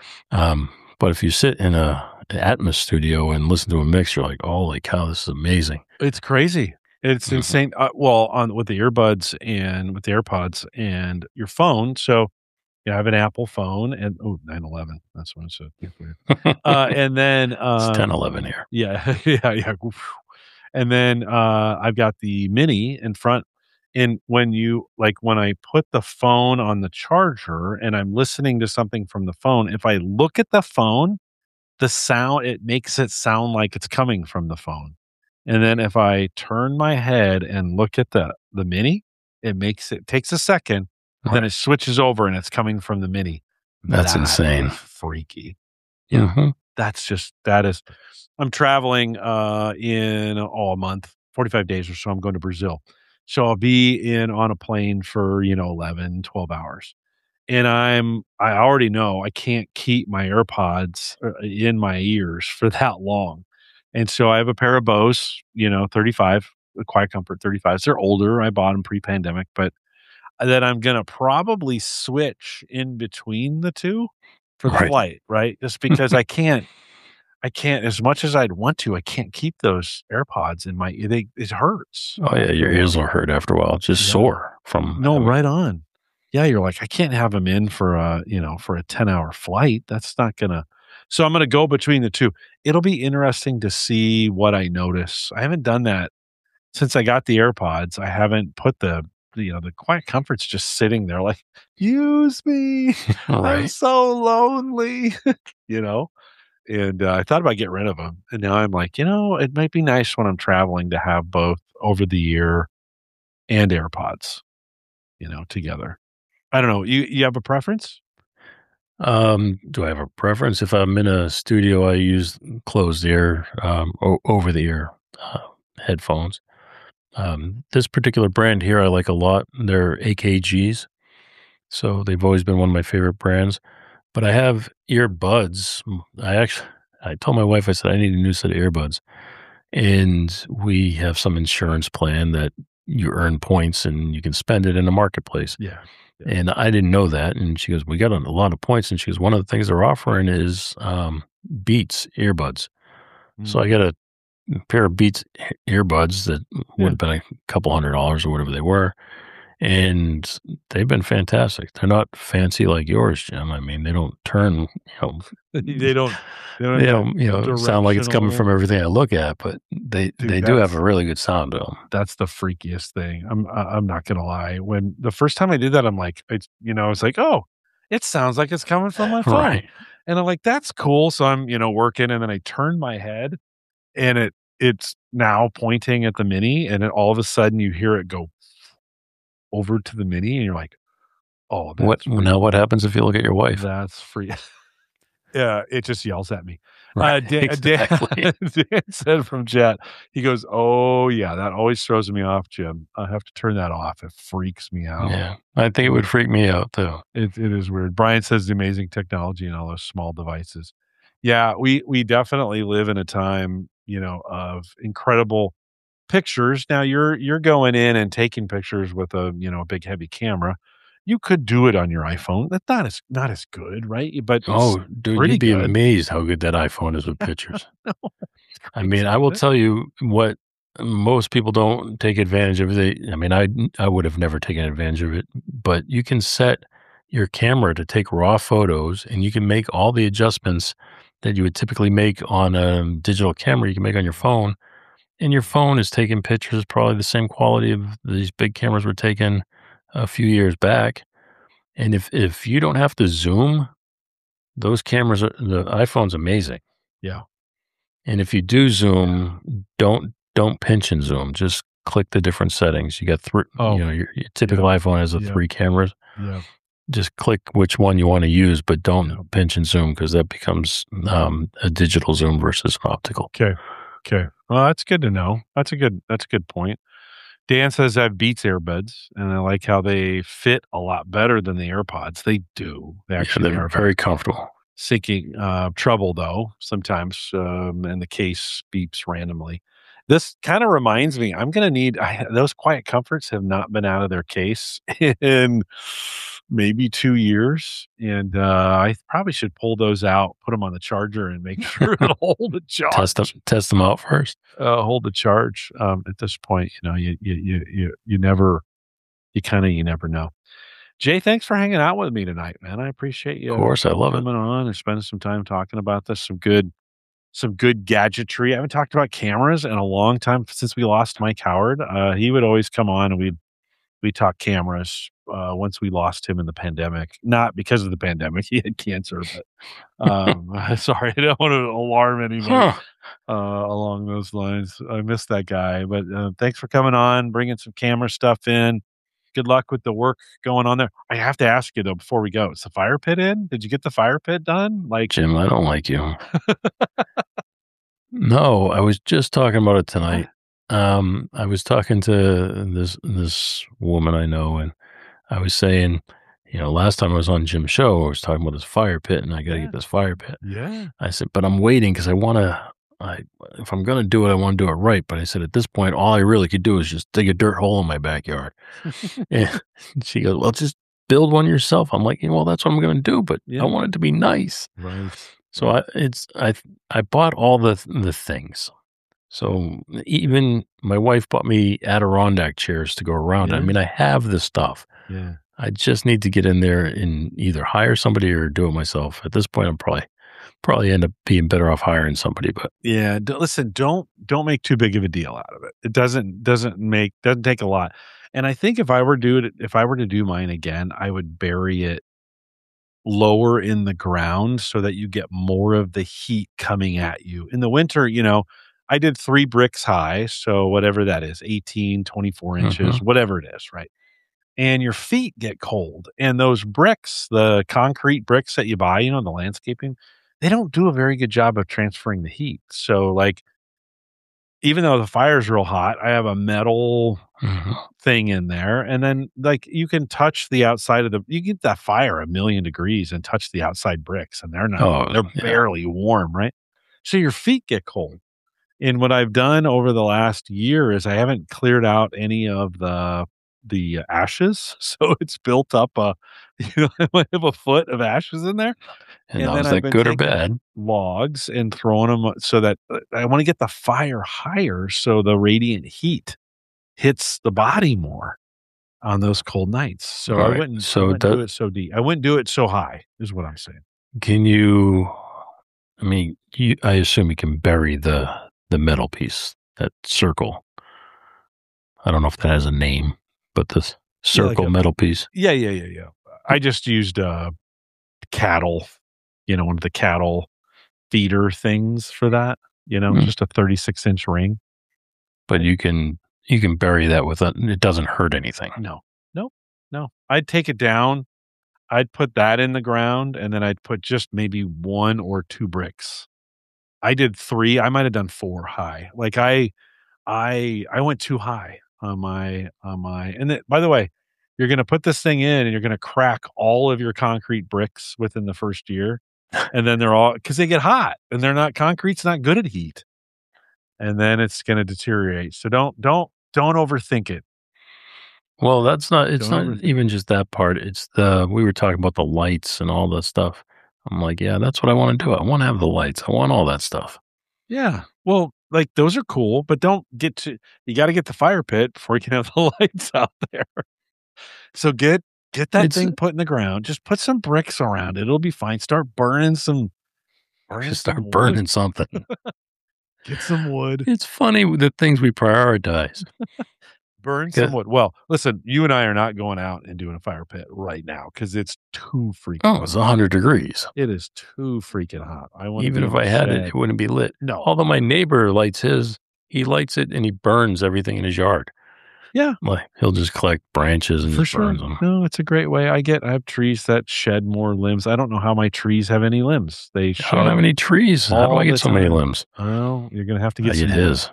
Speaker 2: Um, but if you sit in a an Atmos studio and listen to a mix, you're like, "Holy cow, this is amazing."
Speaker 1: It's crazy. It's
Speaker 2: Mhm.
Speaker 1: insane. Uh, well, on with the earbuds and with the AirPods and your phone. So, yeah, I have an Apple phone and oh, nine eleven. That's what it said. Yeah, weird. Uh, and then,
Speaker 2: It's
Speaker 1: um,
Speaker 2: ten eleven here.
Speaker 1: yeah, yeah, yeah. Oof. And then, uh, I've got the mini in front. And when you like, when I put the phone on the charger and I'm listening to something from the phone, if I look at the phone, the sound, it makes it sound like it's coming from the phone. And then if I turn my head and look at the the mini, it makes it takes a second, but then
Speaker 2: Right.
Speaker 1: it switches over and it's coming from the mini.
Speaker 2: That's
Speaker 1: That is
Speaker 2: insane.
Speaker 1: freaky. Yeah.
Speaker 2: Mhm.
Speaker 1: That's just that is I'm traveling, uh, in, oh, a month, forty-five days or so. I'm going to Brazil. So I'll be in on a plane for, you know, eleven, twelve hours. And I'm I already know I can't keep my AirPods, uh, in my ears for that long. And so I have a pair of Bose, you know, thirty-five, the Quiet Comfort thirty-fives. They're older. I bought them pre-pandemic, but that I'm gonna probably switch in between the two for the
Speaker 2: Right.
Speaker 1: flight, right? Just because I can't I can't as much as I'd want to, I can't keep those AirPods in my ear. They it hurts
Speaker 2: Oh, yeah,
Speaker 1: after
Speaker 2: your
Speaker 1: a
Speaker 2: ears
Speaker 1: while.
Speaker 2: will hurt after a while, just
Speaker 1: Yeah.
Speaker 2: sore from
Speaker 1: No,
Speaker 2: having
Speaker 1: right on. Yeah, you're like, "I can't have have 'em in for a, you know, for a ten-hour flight. That's not gonna" so I'm gonna go between the two. It'll be interesting to see what I notice. I haven't done that since I got the AirPods. I haven't put the the, you know, the Quiet Comfort's just sitting there like, "Use me. I'm
Speaker 2: Right.
Speaker 1: so lonely." You know? And, uh, I thought about getting rid of them, and now I'm like, "You know, it might be nice when I'm traveling to have both over the ear and AirPods, you know, together." I don't know. You you have a preference?
Speaker 2: Um, do I have a preference? If I'm in a studio, I use closed ear, um, o over the ear, uh, headphones. Um, this particular brand here I like a lot. They're A K Gs, so they've always been one of my favorite brands. But I have earbuds. Mm, I actually I told my wife, I said, "I need a new set of earbuds." And we have some insurance plan that you earn points and you can spend it in the marketplace.
Speaker 1: Yeah. Yeah.
Speaker 2: And I didn't know that. And she goes, "We got a lot of points." And she goes, "One of the things they're offering is um, Beats earbuds." So
Speaker 1: Mm.
Speaker 2: I got a pair of Beats e- earbuds that would
Speaker 1: Yeah.
Speaker 2: have been a couple hundred dollars or whatever they were. And they've been fantastic. They're not fancy like yours, Jim. I mean, they don't turn, you know,
Speaker 1: They don't they don't have
Speaker 2: they
Speaker 1: that
Speaker 2: don't, you know, sound like it's coming from
Speaker 1: directional
Speaker 2: everything I look at, but they
Speaker 1: dude,
Speaker 2: they do have
Speaker 1: that's
Speaker 2: a really good sound to them.
Speaker 1: that's the freakiest thing. I'm I I'm not gonna lie. When the first time I did that, I'm like, it's you know, I was like, "Oh, it sounds like it's coming from my phone."
Speaker 2: Right.
Speaker 1: And I'm like, "That's cool." So I'm, you know, working and then I turn my head and it it's now pointing at the mini and then all of a sudden you hear it go over to the mini, and you're like, oh,
Speaker 2: What
Speaker 1: that's free.
Speaker 2: now? What happens if you look at your wife?
Speaker 1: That's free. Yeah, it just yells at me. Uh,
Speaker 2: Right,
Speaker 1: Dan, Dan,
Speaker 2: exactly.
Speaker 1: Dan said from chat, he goes, "Oh yeah, that always throws me off, Jim. I have to turn that off. It freaks me out.
Speaker 2: Yeah, I think it would freak me out too.
Speaker 1: It it is weird." Brian says the amazing technology and all those small devices. Yeah, we we definitely live in a time, you know, of incredible pictures. Now you're you're going in and taking pictures with a, you know, a big heavy camera. You could do it on your iPhone. That's not as not as good, right? But it's
Speaker 2: Oh, dude,
Speaker 1: pretty
Speaker 2: you'd be
Speaker 1: good.
Speaker 2: amazed how good that iPhone is with pictures.
Speaker 1: No,
Speaker 2: I mean, I will tell you what most people don't take advantage of. They, I mean, I I would have never taken advantage of it, but you can set your camera to take raw photos, and you can make all the adjustments that you would typically make on a digital camera. You can make on your phone, and your phone is taking pictures probably the same quality of these big cameras were taken a few years back. And if if you don't have to zoom, those cameras are the iPhone's amazing.
Speaker 1: Yeah.
Speaker 2: And if you do zoom, don't don't pinch and zoom. Just click the different settings. You got three.
Speaker 1: Oh,
Speaker 2: You know, your, your typical iPhone has the
Speaker 1: Yeah.
Speaker 2: three cameras.
Speaker 1: Yeah.
Speaker 2: Just click which one you want to use, but don't
Speaker 1: Yeah.
Speaker 2: pinch and zoom because that becomes um, a digital zoom versus an optical.
Speaker 1: Okay. Okay. Well, that's good to know. That's a good that's a good point. Dan says I have Beats earbuds, and I like how they fit a lot better than the AirPods. They do. They
Speaker 2: Yeah,
Speaker 1: actually
Speaker 2: they're
Speaker 1: are
Speaker 2: very comfortable.
Speaker 1: seeking uh, trouble, though, sometimes, um, and the case beeps randomly. This kind of reminds me, I'm going to need I, those Quiet Comforts have not been out of their case in maybe two years. And uh, I probably should pull those out, put them on the charger, and make sure it'll hold a charge.
Speaker 2: Test them, test them out first.
Speaker 1: Uh, hold the charge. Um, at this point, you know, you, you, you, you, you never, you kind of, you never know. Jay, thanks for hanging out with me tonight, man. I appreciate you.
Speaker 2: Of course, I love it.
Speaker 1: coming on and spending some time talking about this. Some good, some good gadgetry. I haven't talked about cameras in a long time since we lost Mike Howard. Uh, he would always come on and we'd we talk cameras. Uh, once we lost him in the pandemic, not because of the pandemic, he had cancer. But um, sorry, I don't want to alarm anybody
Speaker 2: Huh.
Speaker 1: uh, along those lines. I miss that guy. But uh, thanks for coming on, bringing some camera stuff in. Good luck with the work going on there. I have to ask you though before we go: is the fire pit in? Did you get the fire pit done? Like,
Speaker 2: Jim, I don't like you. No, I was just talking about it tonight. Um, I was talking to this this woman I know, and I was saying, you know, last time I was on Jim's show, I was talking about this fire pit, and I got to
Speaker 1: Yeah.
Speaker 2: get this fire pit.
Speaker 1: yeah,
Speaker 2: I said, but I'm waiting because I want to. I if I'm gonna do it, I want to do it right. But I said, at this point, all I really could do is just dig a dirt hole in my backyard. And she goes, well, just build one yourself. I'm like, well, that's what I'm gonna do, but
Speaker 1: Yeah.
Speaker 2: I want it to be nice.
Speaker 1: right.
Speaker 2: So I it's I I bought all the the things. So even my wife bought me Adirondack chairs to go around. I
Speaker 1: Yeah.
Speaker 2: mean, I have the stuff.
Speaker 1: Yeah,
Speaker 2: I just need to get in there and either hire somebody or do it myself. At this point, I'm probably probably end up being better off hiring somebody. But
Speaker 1: yeah. D- listen, don't don't make too big of a deal out of it. It doesn't doesn't make doesn't take a lot. And I think if I were do it, if I were to do mine again, I would bury it lower in the ground so that you get more of the heat coming at you. In the winter, you know, I did three bricks high. So whatever that is, eighteen, twenty-four inches, whatever it is, right? And your feet get cold. And those bricks, the concrete bricks that you buy, you know, the landscaping, they don't do a very good job of transferring the heat. So like, even though the fire's real hot, I have a metal
Speaker 2: Mhm.
Speaker 1: thing in there. And then like you can touch the outside of the you get that fire a million degrees and touch the outside bricks and they're not
Speaker 2: Oh,
Speaker 1: they're
Speaker 2: yeah.
Speaker 1: barely warm, right? So your feet get cold. And what I've done over the last year is I haven't cleared out any of the the ashes. So it's built up a you know, I might have a foot of ashes in there.
Speaker 2: And,
Speaker 1: And
Speaker 2: now,
Speaker 1: then
Speaker 2: is
Speaker 1: I've
Speaker 2: that
Speaker 1: been
Speaker 2: good or
Speaker 1: taking-
Speaker 2: bad?
Speaker 1: logs and throwing them so that uh, I want to get the fire higher so the radiant heat hits the body more on those cold nights. So
Speaker 2: All
Speaker 1: I
Speaker 2: right.
Speaker 1: wouldn't,
Speaker 2: So
Speaker 1: I wouldn't
Speaker 2: does-
Speaker 1: do it so deep. I wouldn't do it so high is what I'm saying.
Speaker 2: Can you? I mean, you, I assume you can bury the the metal piece, that circle. I don't know if that has a name, but this
Speaker 1: Yeah, like
Speaker 2: circle
Speaker 1: a-
Speaker 2: metal piece.
Speaker 1: Yeah, yeah, yeah, yeah. I just used uh cattle, you know, one of the cattle feeder things for that, you know,
Speaker 2: Hmm.
Speaker 1: just a thirty-six inch ring.
Speaker 2: But you can you can bury that with a, it doesn't hurt anything.
Speaker 1: No, no, no. I'd take it down. I'd put that in the ground, and then I'd put just maybe one or two bricks. I did three. I might have done four high. Like, I I I went too high on my on my and then, by the way, you're gonna put this thing in, and you're gonna crack all of your concrete bricks within the first year, and then they're all because they get hot, and they're not concrete's not good at heat, and then it's gonna deteriorate. So don't don't don't overthink it.
Speaker 2: Well, that's not it's
Speaker 1: Don't
Speaker 2: not
Speaker 1: overthink
Speaker 2: even just that part, it's the we were talking about the lights and all that stuff. I'm like, "Yeah, that's what I wanna do. I wanna have the lights. I want all that stuff."
Speaker 1: Yeah. Well, like, those are cool, but don't get to you gotta get the fire pit before you can have the lights out there. So get get that
Speaker 2: It's
Speaker 1: thing put in the ground. Just put some bricks around it. It'll be fine. Start burning some burning
Speaker 2: just
Speaker 1: some
Speaker 2: start
Speaker 1: wood.
Speaker 2: burning something.
Speaker 1: Get some wood.
Speaker 2: It's funny with the things we prioritize.
Speaker 1: Burn
Speaker 2: Yeah.
Speaker 1: some wood. Well, listen, you and I are not going out and doing a fire pit right now because it's too freaking
Speaker 2: Oh, it's one hundred degrees.
Speaker 1: It is too freaking hot. I wanna
Speaker 2: Even
Speaker 1: be
Speaker 2: if
Speaker 1: in the
Speaker 2: I had it,
Speaker 1: shed.
Speaker 2: it wouldn't be lit.
Speaker 1: No.
Speaker 2: Although my neighbor lights his, he lights it and he burns everything in his yard.
Speaker 1: Yeah.
Speaker 2: Like, he'll just collect branches and
Speaker 1: For
Speaker 2: just
Speaker 1: sure.
Speaker 2: burns them.
Speaker 1: No, it's a great way. I get I have trees that shed more limbs. I don't know how my trees have any limbs. They
Speaker 2: I
Speaker 1: shed
Speaker 2: don't have any trees. How do
Speaker 1: all
Speaker 2: I
Speaker 1: the
Speaker 2: get so many
Speaker 1: time.
Speaker 2: limbs?
Speaker 1: Well, you're gonna have to
Speaker 2: I
Speaker 1: get some
Speaker 2: get
Speaker 1: wood.
Speaker 2: his.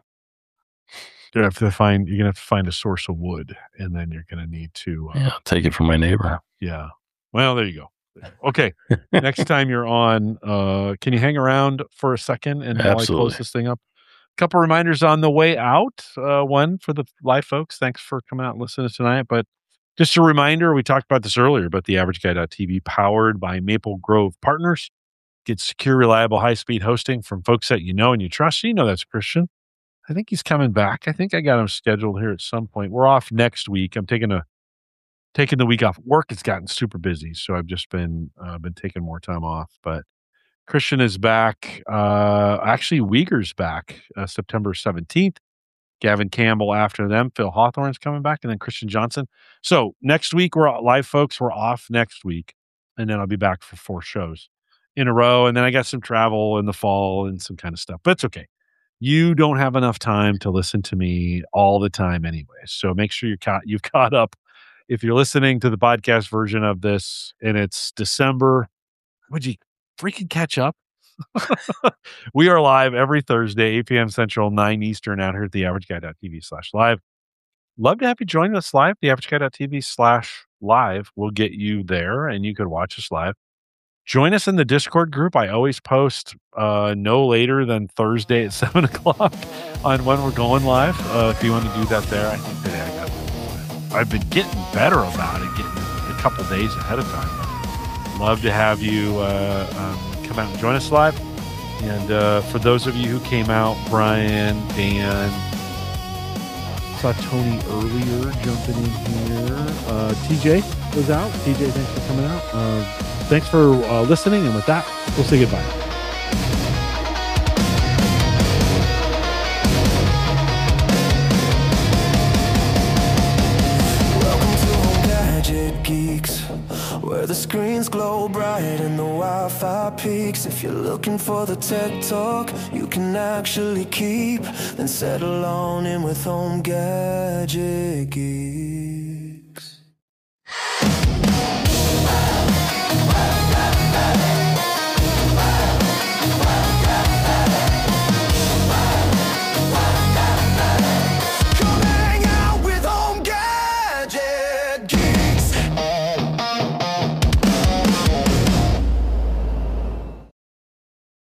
Speaker 1: You're gonna have to find you're gonna have to find a source of wood, and then you're gonna need to, uh
Speaker 2: Yeah, I'll take it from my neighbor.
Speaker 1: Yeah. Well, there you go. Okay. Next time you're on, uh, can you hang around for a second and while I
Speaker 2: Absolutely.
Speaker 1: close this thing up? Couple reminders on the way out. Uh, one for the live folks. Thanks for coming out and listening tonight. But just a reminder, we talked about this earlier, but the average guy dot T V powered by Maple Grove Partners. Get secure, reliable, high-speed hosting from folks that you know and you trust. You know that's Christian. I think he's coming back. I think I got him scheduled here at some point. We're off next week. I'm taking a taking the week off. Work has gotten super busy, so I've just been uh, been taking more time off. But Christian is back. Uh, actually, Uyghur's back uh, September seventeenth. Gavin Campbell after them. Phil Hawthorne's coming back, and then Christian Johnson. So next week, we're live, folks. We're off next week, and then I'll be back for four shows in a row. And then I got some travel in the fall and some kind of stuff, but it's okay. You don't have enough time to listen to me all the time anyway. So make sure you're caught, you've caught up. If you're listening to the podcast version of this and it's December, would you freaking catch up? We are live every Thursday, eight p.m. Central, nine Eastern, out here at the average guy dot T V slash live. Love to have you join us live. The average guy dot T V slash live will get you there, and you could watch us live. Join us in the Discord group. I always post uh, no later than Thursday at seven o'clock on when we're going live. Uh, if you want to do that there, I think today I got I've been getting better about it, getting a couple days ahead of time. Love to have you uh, um, come out and join us live. And uh, for those of you who came out, Brian, Dan, saw Tony earlier jumping in here. Uh, T J was out. T J, thanks for coming out. Uh, thanks for uh, listening. And with that, we'll say goodbye.
Speaker 3: Geeks, where the screens glow bright and the Wi-Fi peaks. If you're looking for the tech talk you can actually keep, then settle on in with Home Gadget Geeks.